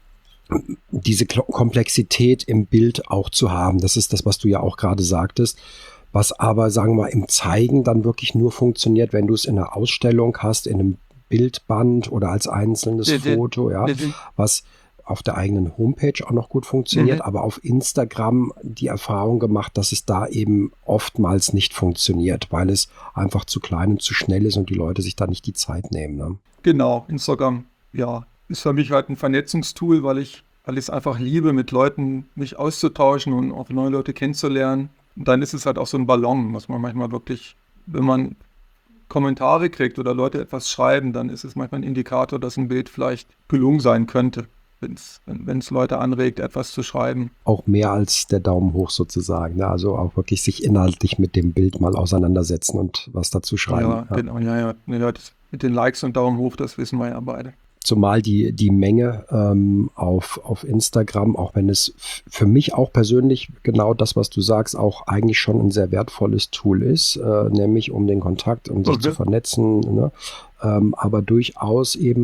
diese Klo- Komplexität im Bild auch zu haben. Das ist das, was du ja auch gerade sagtest, was aber, sagen wir mal, im Zeigen dann wirklich nur funktioniert, wenn du es in einer Ausstellung hast, in einem Bildband oder als einzelnes Mhm. Foto, ja, Mhm. was auf der eigenen Homepage auch noch gut funktioniert, Mhm. aber auf Instagram die Erfahrung gemacht, dass es da eben oftmals nicht funktioniert, weil es einfach zu klein und zu schnell ist und die Leute sich da nicht die Zeit nehmen. Ne? Genau, Instagram, ja, ist für mich halt ein Vernetzungstool, weil ich, weil ich es einfach liebe, mit Leuten mich auszutauschen und auch neue Leute kennenzulernen. Und dann ist es halt auch so ein Ballon, was man manchmal wirklich, wenn man Kommentare kriegt oder Leute etwas schreiben, dann ist es manchmal ein Indikator, dass ein Bild vielleicht gelungen sein könnte. Wenn's, wenn es Leute anregt, etwas zu schreiben. Auch mehr als der Daumen hoch sozusagen. Ne? Also auch wirklich sich inhaltlich mit dem Bild mal auseinandersetzen und was dazu schreiben. Ja, ja. Genau, ja, ja. ja das, mit den Likes und Daumen hoch, das wissen wir ja beide. Zumal die, die Menge ähm, auf, auf Instagram, auch wenn es f- für mich auch persönlich genau das, was du sagst, auch eigentlich schon ein sehr wertvolles Tool ist, äh, nämlich um den Kontakt, um sich Okay. zu vernetzen, ne? ähm, aber durchaus eben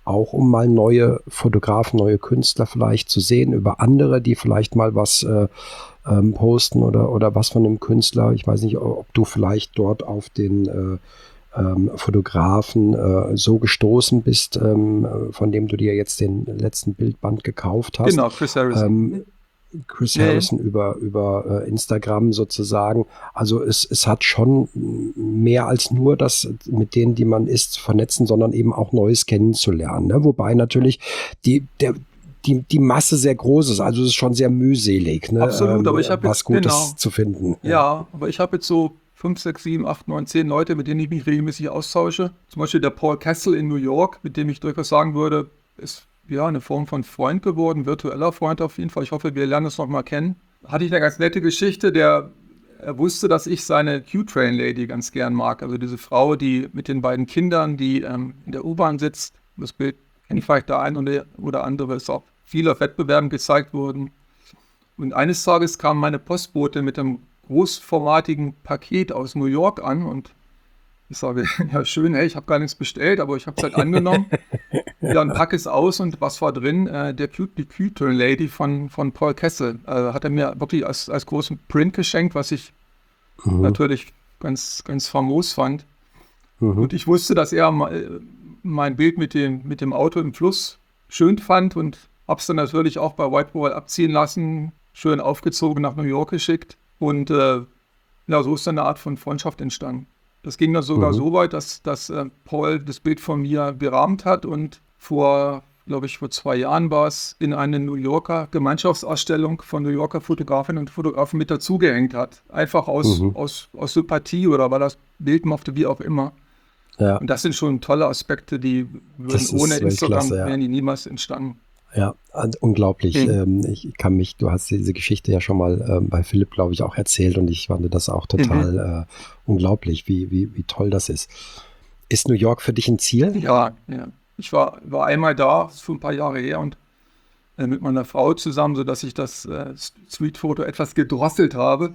auch um mal neue Fotografen, neue Künstler vielleicht zu sehen, über andere, die vielleicht mal was äh, ähm, posten oder, oder was von einem Künstler. Ich weiß nicht, ob du vielleicht dort auf den äh, ähm, Fotografen äh, so gestoßen bist, ähm, von dem du dir jetzt den letzten Bildband gekauft hast. Genau, Chris Harrison. Ähm, Chris Nee. Harrison über, über äh, Instagram sozusagen. Also es, es hat schon mehr als nur das mit denen, die man ist, vernetzen, sondern eben auch Neues kennenzulernen. Ne? Wobei natürlich die, der, die, die Masse sehr groß ist. Also es ist schon sehr mühselig, ne? Absolut, ähm, aber ich habe was jetzt, Gutes genau. zu finden. Ja, aber ich habe jetzt so fünf, sechs, sieben, acht, neun, zehn Leute, mit denen ich mich regelmäßig austausche. Zum Beispiel der Paul Kessel in New York, mit dem ich durchaus sagen würde, ist ja eine Form von Freund geworden, virtueller Freund auf jeden Fall. Ich hoffe, wir lernen uns noch mal kennen. Hatte ich eine ganz nette Geschichte, der er wusste, dass ich seine Q-Train-Lady ganz gern mag. Also diese Frau, die mit den beiden Kindern, die ähm, in der U-Bahn sitzt. Das Bild kenne ich vielleicht der ein oder, oder andere, ist auch viel auf Wettbewerben gezeigt worden. Und eines Tages kam meine Postbote mit einem großformatigen Paket aus New York an und ich sage, ja schön, hey, ich habe gar nichts bestellt, aber ich habe es halt angenommen. Ja, und packe es aus und was war drin? Äh, der Q- die Q-Turn-Lady von, von Paul Kessel. Äh, hat er mir wirklich als, als großen Print geschenkt, was ich Mhm. natürlich ganz, ganz famos fand. Mhm. Und ich wusste, dass er me- mein Bild mit dem, mit dem Auto im Fluss schön fand und habe es dann natürlich auch bei Whitewall abziehen lassen, schön aufgezogen nach New York geschickt. Und äh, ja, so ist dann eine Art von Freundschaft entstanden. Das ging dann sogar Mhm. so weit, dass, dass äh, Paul das Bild von mir gerahmt hat und vor, glaube ich, vor zwei Jahren war es, in eine New Yorker Gemeinschaftsausstellung von New Yorker Fotografinnen und Fotografen mit dazugehängt hat. Einfach aus, Mhm. aus, aus Sympathie oder weil das Bild mochte, wie auch immer. Ja, Und das sind schon tolle Aspekte, die würden das ohne ist Instagram Weltklasse, ja. wären die niemals entstanden. Ja, an- unglaublich. Mhm. Ähm, ich kann mich, du hast diese Geschichte ja schon mal ähm, bei Philipp, glaube ich, auch erzählt und ich fand das auch total äh, unglaublich, wie, wie, wie toll das ist. Ist New York für dich ein Ziel? Ja, ja. Ich war, war einmal da, das ist schon ein paar Jahre her und äh, mit meiner Frau zusammen, sodass ich das äh, Streetfoto etwas gedrosselt habe,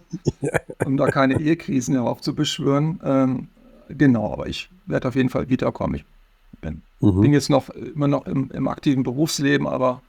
um da keine Ehekrisen heraufzubeschwören. Ähm, genau, aber ich werde auf jeden Fall wiederkommen. Ich bin, Mhm. bin jetzt noch immer noch im, im aktiven Berufsleben, aber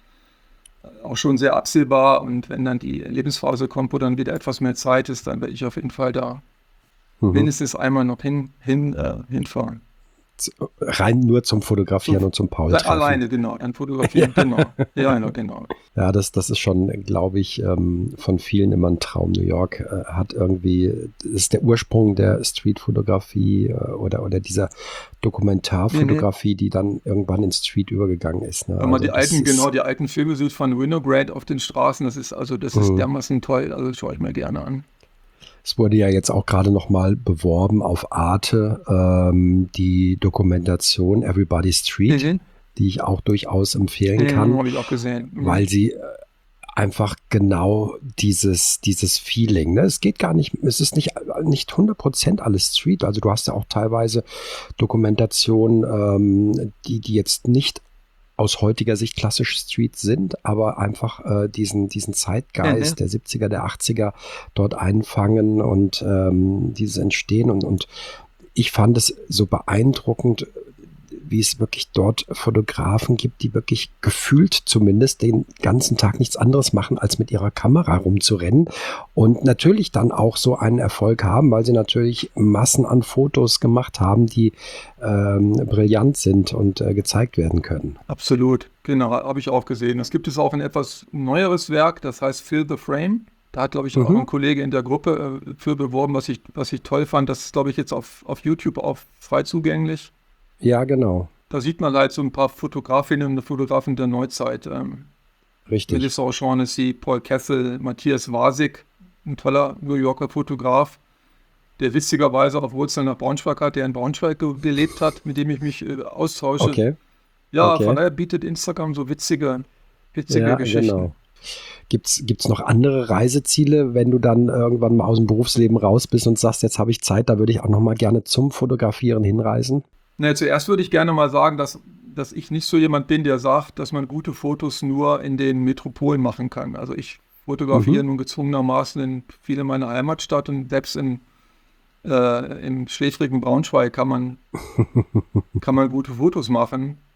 auch schon sehr absehbar. Und wenn dann die Lebensphase kommt, wo dann wieder etwas mehr Zeit ist, dann werde ich auf jeden Fall da Mhm. mindestens einmal noch hin, hin, äh, hinfahren. Z- Rein nur zum Fotografieren Zum- und zum Paul Sei treffen. alleine, genau. Dann fotografieren, genau. Ja, genau, genau. Ja, das, das ist schon, glaube ich, ähm, von vielen immer ein Traum. New York äh, hat irgendwie, das ist der Ursprung der Streetfotografie äh, oder, oder dieser Dokumentarfotografie, die dann irgendwann in Street übergegangen ist. Ne? Wenn man Also die das alten, ist, genau, die alten Filme sieht von Winograd auf den Straßen, das ist also, das ist Mhm. dermaßen toll, also das schaue ich mir gerne an. Es wurde ja jetzt auch gerade noch mal beworben auf Arte, ähm, die Dokumentation Everybody Street, Mhm. die ich auch durchaus empfehlen Mhm, kann, habe ich auch gesehen. Mhm. weil sie äh, einfach genau dieses, dieses Feeling, ne? Es geht gar nicht, es ist nicht, nicht hundert Prozent alles Street. Also du hast ja auch teilweise Dokumentationen, ähm, die, die jetzt nicht aus heutiger Sicht klassisch Street sind, aber einfach äh, diesen, diesen Zeitgeist Mhm. der siebziger, der achtziger dort einfangen und ähm, dieses Entstehen. Und, und ich fand es so beeindruckend, wie es wirklich dort Fotografen gibt, die wirklich gefühlt zumindest den ganzen Tag nichts anderes machen, als mit ihrer Kamera rumzurennen und natürlich dann auch so einen Erfolg haben, weil sie natürlich Massen an Fotos gemacht haben, die ähm, brillant sind und äh, gezeigt werden können. Absolut, genau, habe ich auch gesehen. Es gibt es auch ein etwas neueres Werk, das heißt Fill the Frame. Da hat, glaube ich, auch Mhm. ein Kollege in der Gruppe äh, für beworben, was ich, was ich toll fand. Das ist, glaube ich, jetzt auf, auf YouTube auch frei zugänglich. Ja, genau. Da sieht man halt so ein paar Fotografinnen und Fotografen der Neuzeit. Ähm, Richtig. Melissa O'Shaughnessy, Paul Kessel, Matthias Wasik, ein toller New Yorker Fotograf, der witzigerweise auch Wurzeln nach Braunschweig hat, der in Braunschweig ge- gelebt hat, mit dem ich mich äh, austausche. Okay. Ja, okay. von daher bietet Instagram so witzige, witzige Ja, Geschichten. genau. Gibt's, gibt's noch andere Reiseziele, wenn du dann irgendwann mal aus dem Berufsleben raus bist und sagst, jetzt habe ich Zeit, da würde ich auch noch mal gerne zum Fotografieren hinreisen? Na, zuerst würde ich gerne mal sagen, dass, dass ich nicht so jemand bin, der sagt, dass man gute Fotos nur in den Metropolen machen kann. Also ich fotografiere Mhm. nun gezwungenermaßen in viele meiner Heimatstadt und selbst in, äh, im schläfrigen Braunschweig kann man, kann man gute Fotos machen.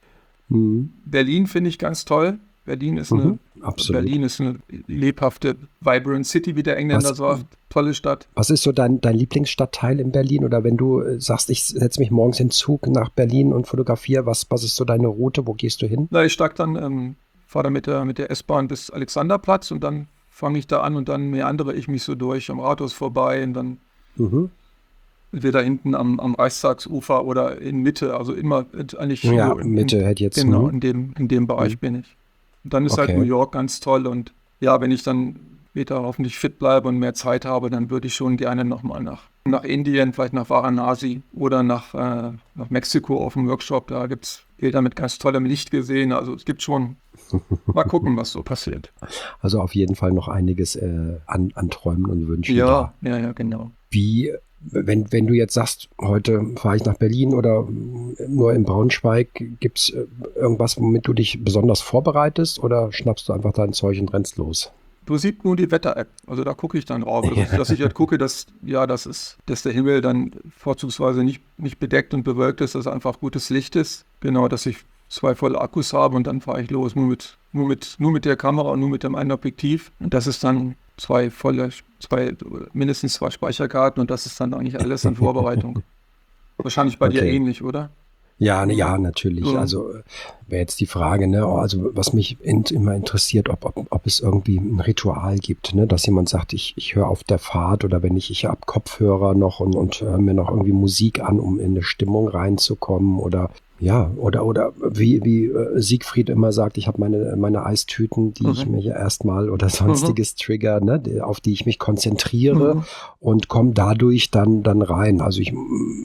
Mhm. Berlin finde ich ganz toll. Berlin ist, eine, Mhm, absolut. Berlin ist eine lebhafte, vibrant City, wie der Engländer Was, sagt. Tolle Stadt. was ist so dein, dein Lieblingsstadtteil in Berlin? Oder wenn du äh, sagst, ich setze mich morgens in den Zug nach Berlin und fotografiere, was, was ist so deine Route? Wo gehst du hin? Na, ich steig dann, ähm, fahre dann mit der, mit der S-Bahn bis Alexanderplatz und dann fange ich da an und dann meandere ich mich so durch am Rathaus vorbei und dann Mhm. entweder hinten am, am Reichstagsufer oder in Mitte, also immer eigentlich Ja, so in, Mitte in, hätte jetzt. genau, Mhm. in dem, in dem Bereich Mhm. bin ich. Und dann ist halt New Okay. York ganz toll und ja, wenn ich dann später hoffentlich fit bleibe und mehr Zeit habe, dann würde ich schon gerne nochmal nach, nach Indien, vielleicht nach Varanasi oder nach, äh, nach Mexiko auf dem Workshop. Da gibt es Bilder mit ganz tollem Licht gesehen. Also es gibt schon, mal gucken, was so passiert. Also auf jeden Fall noch einiges äh, an, an Träumen und Wünschen da. Ja, ja, ja, genau. Wie, wenn, wenn du jetzt sagst, heute fahre ich nach Berlin oder nur in Braunschweig, gibt es irgendwas, womit du dich besonders vorbereitest oder schnappst du einfach dein Zeug und rennst los? Du siehst nur die Wetter-App, also da gucke ich dann drauf, dass, dass ich halt gucke, dass, ja, das ist, dass der Himmel dann vorzugsweise nicht, nicht bedeckt und bewölkt ist, dass einfach gutes Licht ist. Genau, dass ich zwei volle Akkus habe und dann fahre ich los, nur mit, nur mit, nur mit der Kamera und nur mit dem einen Objektiv. Und das ist dann zwei volle, zwei, mindestens zwei Speicherkarten und das ist dann eigentlich alles an Vorbereitung. Wahrscheinlich bei dir Okay. ähnlich, oder? Ja, ne, ja, natürlich. Ja. Also wäre jetzt die Frage, ne, also was mich in, immer interessiert, ob, ob, ob es irgendwie ein Ritual gibt, ne, dass jemand sagt, ich, ich höre auf der Fahrt oder wenn ich, ich habe Kopfhörer noch und, und höre mir noch irgendwie Musik an, um in eine Stimmung reinzukommen oder ja, oder oder wie, wie äh, Siegfried immer sagt, ich habe meine, meine Eistüten, die ich Mhm. mir hier erstmal oder sonstiges trigger, ne, die, auf die ich mich konzentriere Mhm. und komme dadurch dann, dann rein. Also ich mm,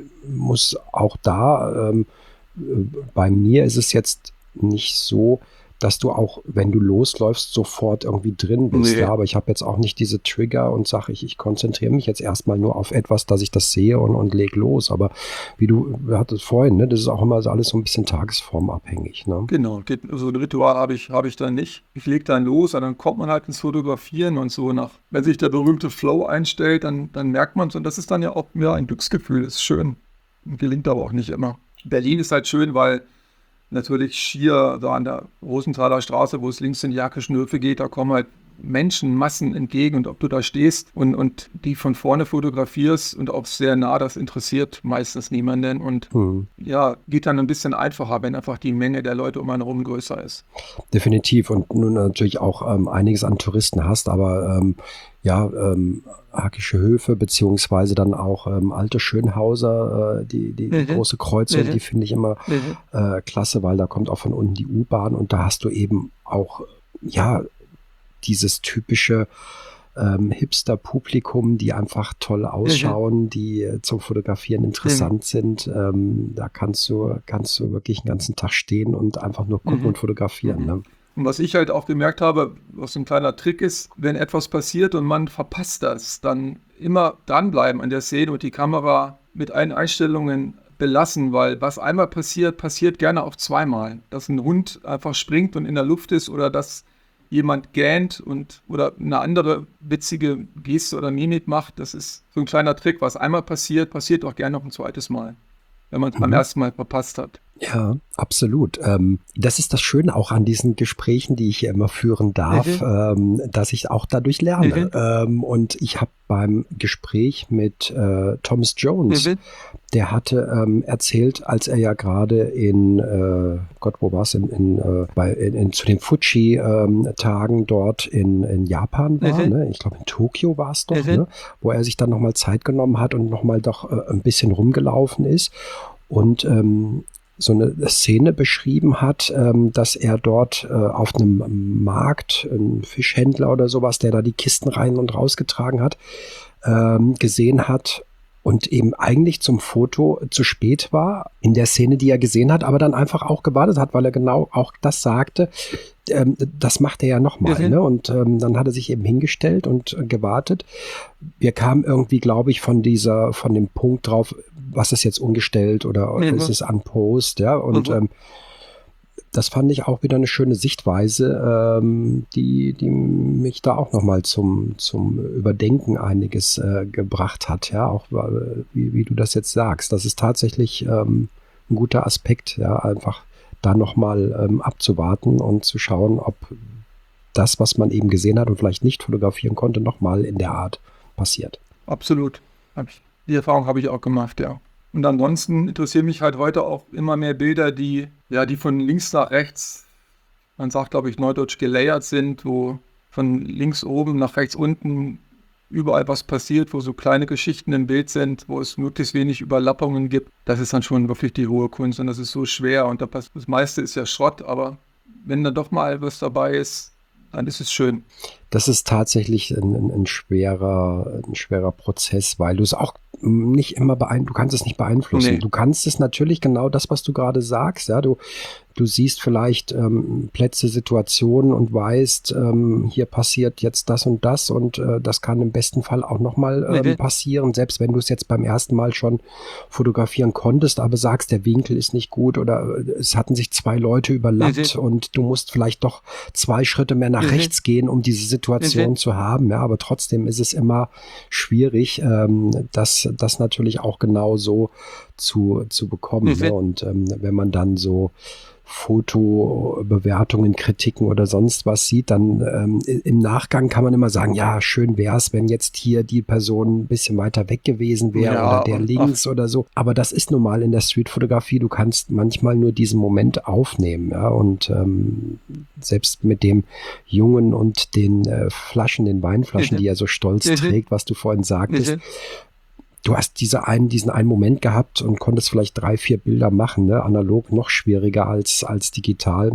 muss auch da, ähm, äh, bei mir ist es jetzt nicht so, dass du auch, wenn du losläufst, sofort irgendwie drin bist. Nee. Ja, aber ich habe jetzt auch nicht diese Trigger und sage ich, ich konzentriere mich jetzt erstmal nur auf etwas, dass ich das sehe und, und leg los. Aber wie du hattest vorhin, ne, das ist auch immer so alles so ein bisschen tagesformabhängig. Ne? Genau, geht, so ein Ritual habe ich, habe ich dann nicht. Ich lege dann los, und dann kommt man halt ins Fotografieren und so nach. Wenn sich der berühmte Flow einstellt, dann, dann merkt man es und das ist dann ja auch ja, ein Glücksgefühl, ist schön. Gelingt aber auch nicht immer. Berlin ist halt schön, weil natürlich schier da an der Rosenthaler Straße, wo es links in die Jacquischen Höfe geht, da kommen halt Menschenmassen entgegen und ob du da stehst und, und die von vorne fotografierst und auch sehr nah, das interessiert meistens niemanden und Hm. ja, geht dann ein bisschen einfacher, wenn einfach die Menge der Leute um einen herum größer ist. Definitiv und nun natürlich auch ähm, einiges an Touristen hast, aber ähm, ja, ähm, Hackische Höfe beziehungsweise dann auch ähm, alte Schönhauser, äh, die, die, die Mhm. große Kreuzung, Mhm. die finde ich immer Mhm. äh, klasse, weil da kommt auch von unten die U-Bahn und da hast du eben auch, ja, dieses typische ähm, Hipster-Publikum, die einfach toll ausschauen, die äh, zum Fotografieren interessant sind. Ähm, da kannst du, kannst du wirklich den ganzen Tag stehen und einfach nur gucken Mhm. und fotografieren. Mhm. Ne? Und was ich halt auch gemerkt habe, was ein kleiner Trick ist, wenn etwas passiert und man verpasst das, dann immer dranbleiben an der Szene und die Kamera mit allen Einstellungen belassen, weil was einmal passiert, passiert gerne auch zweimal. Dass ein Hund einfach springt und in der Luft ist oder dass jemand gähnt und oder eine andere witzige Geste oder Mimik macht, das ist so ein kleiner Trick. Was einmal passiert, passiert auch gerne noch ein zweites Mal, wenn man es beim Mhm. ersten Mal verpasst hat. Ja, absolut. Ähm, das ist das Schöne auch an diesen Gesprächen, die ich hier immer führen darf, Mhm. ähm, dass ich auch dadurch lerne. Mhm. Ähm, und ich habe beim Gespräch mit äh, Thomas Jones, Mhm. der hatte ähm, erzählt, als er ja gerade in, äh, Gott, wo war es, in, in, äh, bei, in, in, zu den Fuji-Tagen dort in, in Japan war, Mhm. ne? Ich glaube in Tokio war es doch, Mhm. ne? Wo er sich dann nochmal Zeit genommen hat und nochmal doch äh, ein bisschen rumgelaufen ist. Und ähm, so eine Szene beschrieben hat, ähm, dass er dort äh, auf einem Markt, ein Fischhändler oder sowas, der da die Kisten rein und rausgetragen hat, ähm, gesehen hat und eben eigentlich zum Foto zu spät war in der Szene, die er gesehen hat, aber dann einfach auch gewartet hat, weil er genau auch das sagte, ähm, das macht er ja nochmal. Mhm. Ne? Und ähm, dann hat er sich eben hingestellt und äh, gewartet. Wir kamen irgendwie, glaube ich, von dieser, von dem Punkt drauf, was ist jetzt umgestellt oder Mhm. ist es unpost, ja, und Mhm. ähm, das fand ich auch wieder eine schöne Sichtweise, ähm, die, die mich da auch nochmal zum, zum Überdenken einiges äh, gebracht hat, ja, auch äh, wie, wie du das jetzt sagst. Das ist tatsächlich ähm, ein guter Aspekt, ja, einfach da nochmal ähm, abzuwarten und zu schauen, ob das, was man eben gesehen hat und vielleicht nicht fotografieren konnte, nochmal in der Art passiert. Absolut. Hab ich, die Erfahrung habe ich auch gemacht, ja. Und ansonsten interessieren mich halt heute auch immer mehr Bilder, die, ja, die von links nach rechts, man sagt, glaube ich, neudeutsch gelayert sind, wo von links oben nach rechts unten überall was passiert, wo so kleine Geschichten im Bild sind, wo es möglichst wenig Überlappungen gibt. Das ist dann schon wirklich die hohe Kunst und das ist so schwer und das meiste ist ja Schrott, aber wenn da doch mal was dabei ist, dann ist es schön. Das ist tatsächlich ein, ein, ein schwerer, ein schwerer Prozess, weil du es auch nicht immer beeinflussen, du kannst es nicht beeinflussen. Nee. Du kannst es natürlich genau das, was du gerade sagst, ja, du, du siehst vielleicht ähm, Plätze, Situationen und weißt, ähm, hier passiert jetzt das und das und äh, das kann im besten Fall auch nochmal ähm, nee. passieren, selbst wenn du es jetzt beim ersten Mal schon fotografieren konntest, aber sagst, der Winkel ist nicht gut oder es hatten sich zwei Leute überlappt nee. und du musst vielleicht doch zwei Schritte mehr nach nee. rechts gehen, um diese Situation nee. zu haben, ja, aber trotzdem ist es immer schwierig, ähm, das das natürlich auch genau so zu, zu bekommen. Mhm. Ne? Und ähm, wenn man dann so Fotobewertungen, Kritiken oder sonst was sieht, dann ähm, im Nachgang kann man immer sagen, ja, schön wäre es, wenn jetzt hier die Person ein bisschen weiter weg gewesen wäre ja, oder der links ach. oder so. Aber das ist nun mal in der Streetfotografie, du kannst manchmal nur diesen Moment aufnehmen. Ja? Und ähm, selbst mit dem Jungen und den äh, Flaschen, den Weinflaschen, mhm. die er so stolz mhm. trägt, was du vorhin sagtest, mhm. du hast diese einen, diesen einen Moment gehabt und konntest vielleicht drei, vier Bilder machen, ne? Analog noch schwieriger als, als digital.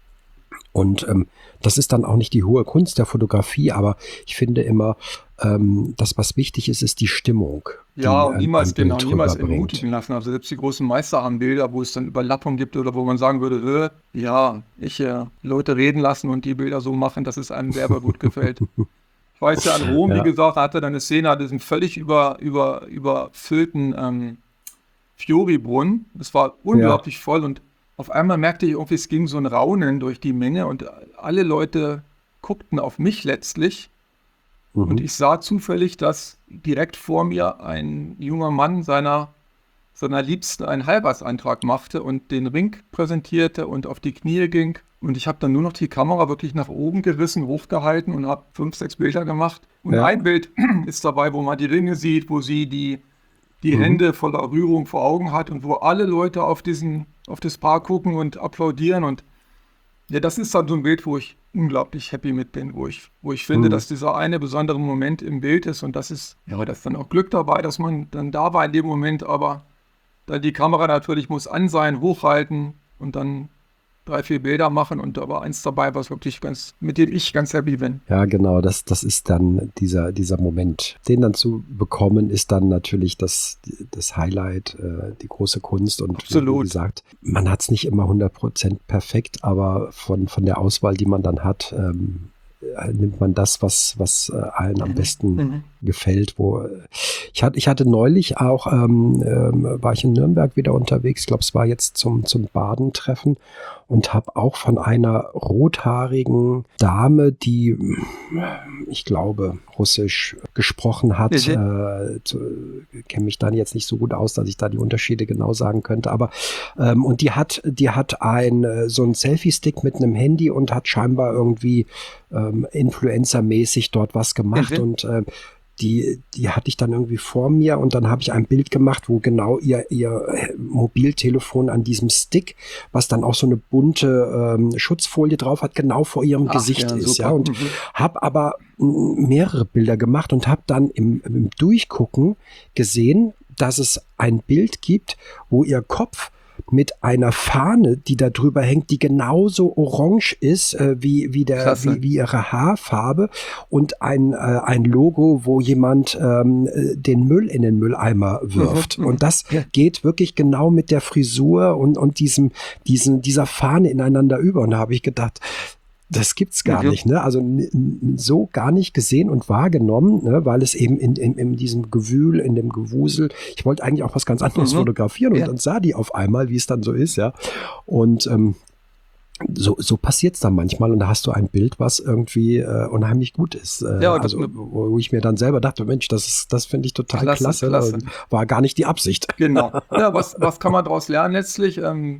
Und ähm, das ist dann auch nicht die hohe Kunst der Fotografie, aber ich finde immer, ähm, das, was wichtig ist, ist die Stimmung. Ja, und niemals, genau, niemals entmutigen lassen. Also selbst die großen Meister haben Bilder, wo es dann Überlappung gibt oder wo man sagen würde, äh, ja, ich äh, Leute reden lassen und die Bilder so machen, dass es einem selber gut gefällt. Ich weiß ja, an Rom, ja. wie gesagt, hatte dann eine Szene, hatte diesen völlig über, über, überfüllten ähm, Fiori-Brunnen. Es war unglaublich ja. voll und auf einmal merkte ich irgendwie, es ging so ein Raunen durch die Menge und alle Leute guckten auf mich letztlich. Mhm. Und ich sah zufällig, dass direkt vor mir ein junger Mann seiner, seiner Liebsten einen Heiratsantrag machte und den Ring präsentierte und auf die Knie ging. Und ich habe dann nur noch die Kamera wirklich nach oben gerissen, hochgehalten und habe fünf, sechs Bilder gemacht. Und ja. ein Bild ist dabei, wo man die Ringe sieht, wo sie die, die mhm. Hände voller Rührung vor Augen hat und wo alle Leute auf, diesen, auf das Paar gucken und applaudieren. Und ja, das ist dann so ein Bild, wo ich unglaublich happy mit bin, wo ich, wo ich finde, mhm. dass dieser eine besondere Moment im Bild ist. Und das ist, ja, da ist dann auch Glück dabei, dass man dann da war in dem Moment. Aber dann die Kamera natürlich muss an sein, hochhalten und dann drei, vier Bilder machen und da war eins dabei, was wirklich ganz, mit dem ich ganz happy bin. Ja, genau, das, das ist dann dieser, dieser Moment. Den dann zu bekommen, ist dann natürlich das, das Highlight, äh, die große Kunst und Absolut. Wie gesagt, man hat es nicht immer hundert Prozent perfekt, aber von, von der Auswahl, die man dann hat, ähm, nimmt man das, was, was äh, allen am besten mhm. gefällt. Wo ich hatte, ich hatte neulich auch, ähm, ähm, war ich in Nürnberg wieder unterwegs, ich glaube, es war jetzt zum, zum Badentreffen und habe auch von einer rothaarigen Dame, die, ich glaube, Russisch gesprochen hat, mhm. äh, kenne mich dann jetzt nicht so gut aus, dass ich da die Unterschiede genau sagen könnte, aber ähm, und die hat, die hat ein so ein Selfie-Stick mit einem Handy und hat scheinbar irgendwie ähm, Influencer-mäßig dort was gemacht mhm. und äh, Die, die hatte ich dann irgendwie vor mir und dann habe ich ein Bild gemacht, wo genau ihr, ihr Mobiltelefon an diesem Stick, was dann auch so eine bunte ähm, Schutzfolie drauf hat, genau vor ihrem Ach, Gesicht ja, ist. Super. Ja, und mhm. habe aber m, mehrere Bilder gemacht und habe dann im, im Durchgucken gesehen, dass es ein Bild gibt, wo ihr Kopf mit einer Fahne, die da drüber hängt, die genauso orange ist äh, wie, wie, der, wie, wie ihre Haarfarbe und ein, äh, ein Logo, wo jemand ähm, den Müll in den Mülleimer wirft. Mhm, und das ja. geht wirklich genau mit der Frisur und, und diesem, diesen, dieser Fahne ineinander über. Und da habe ich gedacht, das gibt's gar mhm. nicht, ne? Also n- so gar nicht gesehen und wahrgenommen, ne? Weil es eben in, in, in diesem Gewühl, in dem Gewusel, ich wollte eigentlich auch was ganz anderes mhm. fotografieren und ja. dann sah die auf einmal, wie es dann so ist, ja. Und ähm, so, so passiert's dann manchmal und da hast du ein Bild, was irgendwie äh, unheimlich gut ist. Äh, ja, also wo, wo ich mir dann selber dachte, Mensch, das ist, das finde ich total klasse, klasse, klasse. Und war gar nicht die Absicht. Genau. Ja, was, was kann man daraus lernen letztlich? Ähm,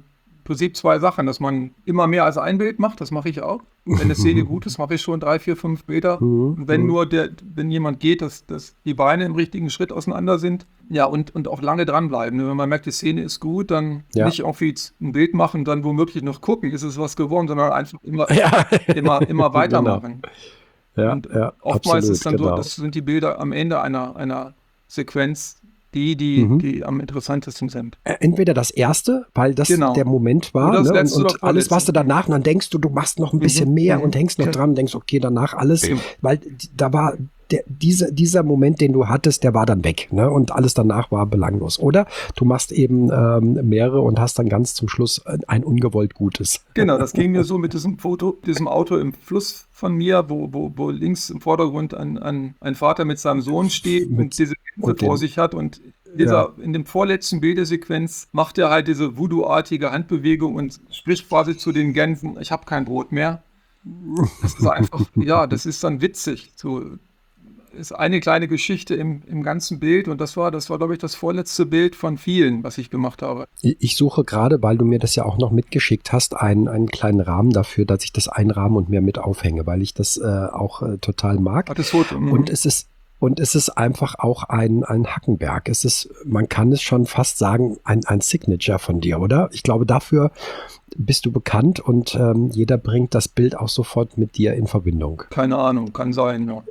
Prinzip zwei Sachen, dass man immer mehr als ein Bild macht, das mache ich auch. Wenn eine Szene gut ist, mache ich schon drei, vier, fünf Bilder. Und wenn nur der, wenn jemand geht, dass, dass die Beine im richtigen Schritt auseinander sind, ja, und, und auch lange dranbleiben. Wenn man merkt, die Szene ist gut, dann ja. nicht irgendwie ein Bild machen, dann womöglich noch gucken, ist es was geworden, sondern einfach immer, ja. immer, immer weitermachen. Genau. Ja, und ja, oftmals absolut, ist dann genau. so, das sind die Bilder am Ende einer, einer Sequenz, die, die, mhm. die am interessantesten sind. Entweder das erste, weil das genau. der Moment war, ne? und, und alles, was du danach, und dann denkst du, du machst noch ein bisschen mhm. mehr mhm. und hängst noch dran und denkst, okay, danach alles, mhm. weil da war der, diese, dieser Moment, den du hattest, der war dann weg, ne? Und alles danach war belanglos. Oder du machst eben ähm, mehrere und hast dann ganz zum Schluss ein ungewollt Gutes. Genau, das ging mir so mit diesem Foto, diesem Auto im Fluss von mir, wo, wo, wo links im Vordergrund ein, ein, ein Vater mit seinem Sohn steht mit, und diese Gänse vor sich hat und dieser, ja. in dem vorletzten Bildersequenz macht er halt diese Voodoo-artige Handbewegung und spricht quasi zu den Gänsen, ich habe kein Brot mehr. Das ist einfach, ja, das ist dann witzig. So, ist eine kleine Geschichte im, im ganzen Bild und das war, das war, glaube ich, das vorletzte Bild von vielen, was ich gemacht habe. Ich suche gerade, weil du mir das ja auch noch mitgeschickt hast, einen, einen kleinen Rahmen dafür, dass ich das einrahmen und mir mit aufhänge, weil ich das äh, auch äh, total mag. Ach, das Foto. Mhm. Und es ist Und es ist einfach auch ein, ein Hackenberg. Es ist, man kann es schon fast sagen, ein, ein Signature von dir, oder? Ich glaube, dafür bist du bekannt und ähm, jeder bringt das Bild auch sofort mit dir in Verbindung. Keine Ahnung, kann sein, ja.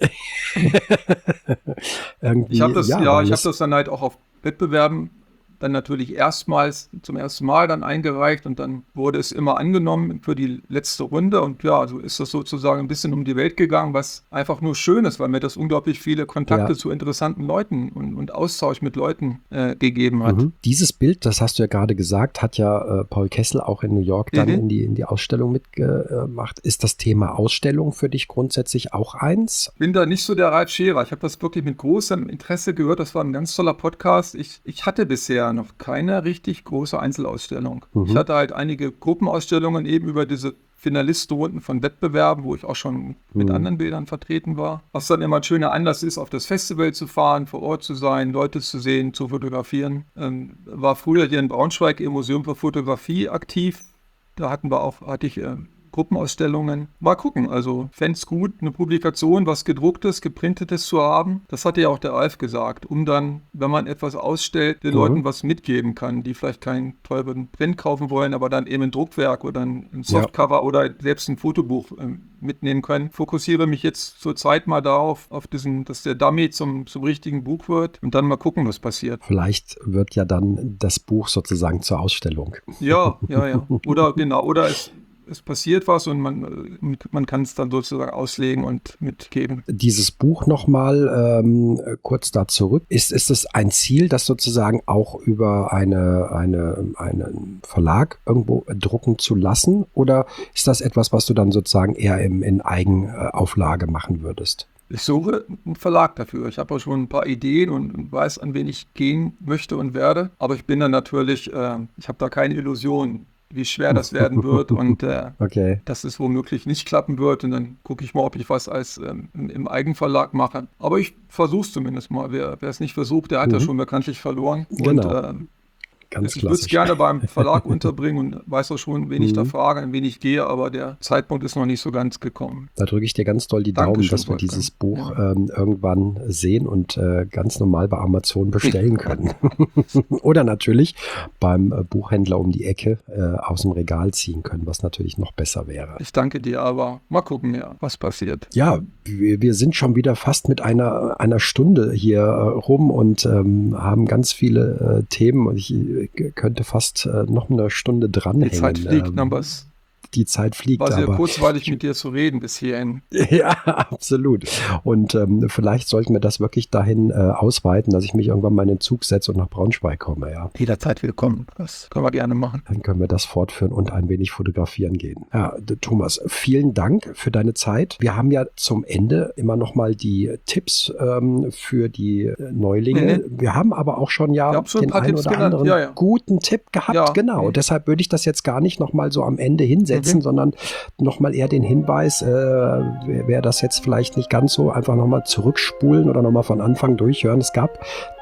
Irgendwie, ich habe das, ja, ja ich habe das dann halt auch auf Wettbewerben dann natürlich erstmals, zum ersten Mal dann eingereicht und dann wurde es immer angenommen für die letzte Runde und ja, so ist das sozusagen ein bisschen um die Welt gegangen, was einfach nur schön ist, weil mir das unglaublich viele Kontakte ja. zu interessanten Leuten und, und Austausch mit Leuten äh, gegeben hat. Mhm. Dieses Bild, das hast du ja gerade gesagt, hat ja äh, Paul Kessel auch in New York dann mhm. in die, in die Ausstellung mitgemacht. Ist das Thema Ausstellung für dich grundsätzlich auch eins? Ich bin da nicht so der Ralf Scherer. Ich habe das wirklich mit großem Interesse gehört. Das war ein ganz toller Podcast. Ich, ich hatte bisher noch keine richtig große Einzelausstellung. Mhm. Ich hatte halt einige Gruppenausstellungen eben über diese Finalistenrunden von Wettbewerben, wo ich auch schon mit mhm. anderen Bildern vertreten war. Was dann immer ein schöner Anlass ist, auf das Festival zu fahren, vor Ort zu sein, Leute zu sehen, zu fotografieren. Ähm, war früher hier in Braunschweig im Museum für Fotografie aktiv. Da hatten wir auch, hatte ich äh, Gruppenausstellungen. Mal gucken, also fände es gut, eine Publikation, was gedrucktes, geprintetes zu haben. Das hatte ja auch der Ralf gesagt, um dann, wenn man etwas ausstellt, den mhm. Leuten was mitgeben kann, die vielleicht keinen teuren Print kaufen wollen, aber dann eben ein Druckwerk oder ein Softcover ja. oder selbst ein Fotobuch ähm, mitnehmen können. Fokussiere mich jetzt zur Zeit mal darauf, auf diesen, dass der Dummy zum, zum richtigen Buch wird und dann mal gucken, was passiert. Vielleicht wird ja dann das Buch sozusagen zur Ausstellung. Ja, ja, ja. Oder genau, oder es Es passiert was und man, man kann es dann sozusagen auslegen und mitgeben. Dieses Buch nochmal ähm, kurz da zurück. Ist, ist es ein Ziel, das sozusagen auch über eine, eine, einen Verlag irgendwo drucken zu lassen? Oder ist das etwas, was du dann sozusagen eher im, in Eigenauflage machen würdest? Ich suche einen Verlag dafür. Ich habe auch schon ein paar Ideen und weiß, an wen ich gehen möchte und werde. Aber ich bin dann natürlich, äh, ich habe da keine Illusionen, wie schwer das werden wird und äh, okay. dass es womöglich nicht klappen wird und dann gucke ich mal, ob ich was als ähm, im, im Eigenverlag mache. Aber ich versuche es zumindest mal. Wer es nicht versucht, der hat mhm. ja schon bekanntlich verloren. Genau. Und, äh, Ganz ich würde es gerne beim Verlag unterbringen und weiß auch schon, wen ich mhm. da frage, an wen ich gehe, aber der Zeitpunkt ist noch nicht so ganz gekommen. Da drücke ich dir ganz doll die Dankeschön, Daumen, dass wir Wolfgang. dieses Buch ja. ähm, irgendwann sehen und äh, ganz normal bei Amazon bestellen können. Oder natürlich beim äh, Buchhändler um die Ecke äh, aus dem Regal ziehen können, was natürlich noch besser wäre. Ich danke dir, aber mal gucken, ja, was passiert. Ja, wir, wir sind schon wieder fast mit einer, einer Stunde hier äh, rum und ähm, haben ganz viele äh, Themen und ich äh, könnte fast äh, noch eine Stunde dranhängen. Die Zeit fliegt, ähm, aber es die Zeit fliegt. War sehr aber kurzweilig mit dir zu reden bis hierhin. Ja, absolut. Und ähm, vielleicht sollten wir das wirklich dahin äh, ausweiten, dass ich mich irgendwann mal in den Zug setze und nach Braunschweig komme. Ja. Jederzeit willkommen. Das können wir gerne machen. Dann können wir das fortführen und ein wenig fotografieren gehen. Ja, Thomas, vielen Dank für deine Zeit. Wir haben ja zum Ende immer noch mal die Tipps ähm, für die Neulinge. Mhm. Wir haben aber auch schon ja den einen Tipps oder anderen ja, ja. guten Tipp gehabt. Ja. Genau. Mhm. Deshalb würde ich das jetzt gar nicht noch mal so am Ende hinsetzen. Mhm. sondern nochmal eher den Hinweis, äh, wer, wer das jetzt vielleicht nicht ganz so, einfach nochmal zurückspulen oder nochmal von Anfang durchhören. Es gab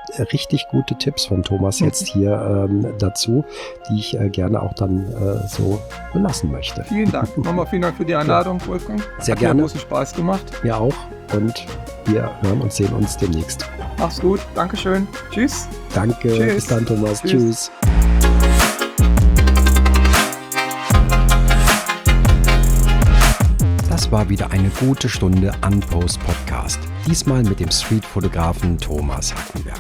richtig gute Tipps von Thomas jetzt hier ähm, dazu, die ich äh, gerne auch dann äh, so belassen möchte. Vielen Dank. Nochmal vielen Dank für die Einladung, Wolfgang. Sehr Hat gerne. Mir großen Spaß gemacht. Mir auch. Und wir hören und sehen uns demnächst. Mach's gut. Dankeschön. Tschüss. Danke. Tschüss. Bis dann, Thomas. Tschüss. Tschüss. Das war wieder eine gute Stunde Unpost Podcast. Diesmal mit dem Streetfotografen Thomas Hackenberg.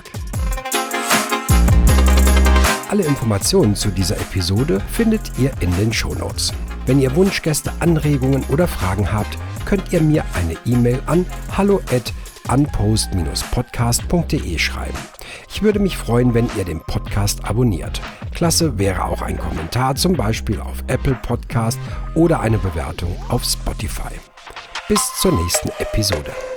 Alle Informationen zu dieser Episode findet ihr in den Shownotes. Wenn ihr Wunschgäste, Anregungen oder Fragen habt, könnt ihr mir eine E-Mail an hallo at unpost dash podcast punkt de schreiben. Ich würde mich freuen, wenn ihr den Podcast abonniert. Klasse wäre auch ein Kommentar, zum Beispiel auf Apple Podcast oder eine Bewertung auf Spotify. Bis zur nächsten Episode.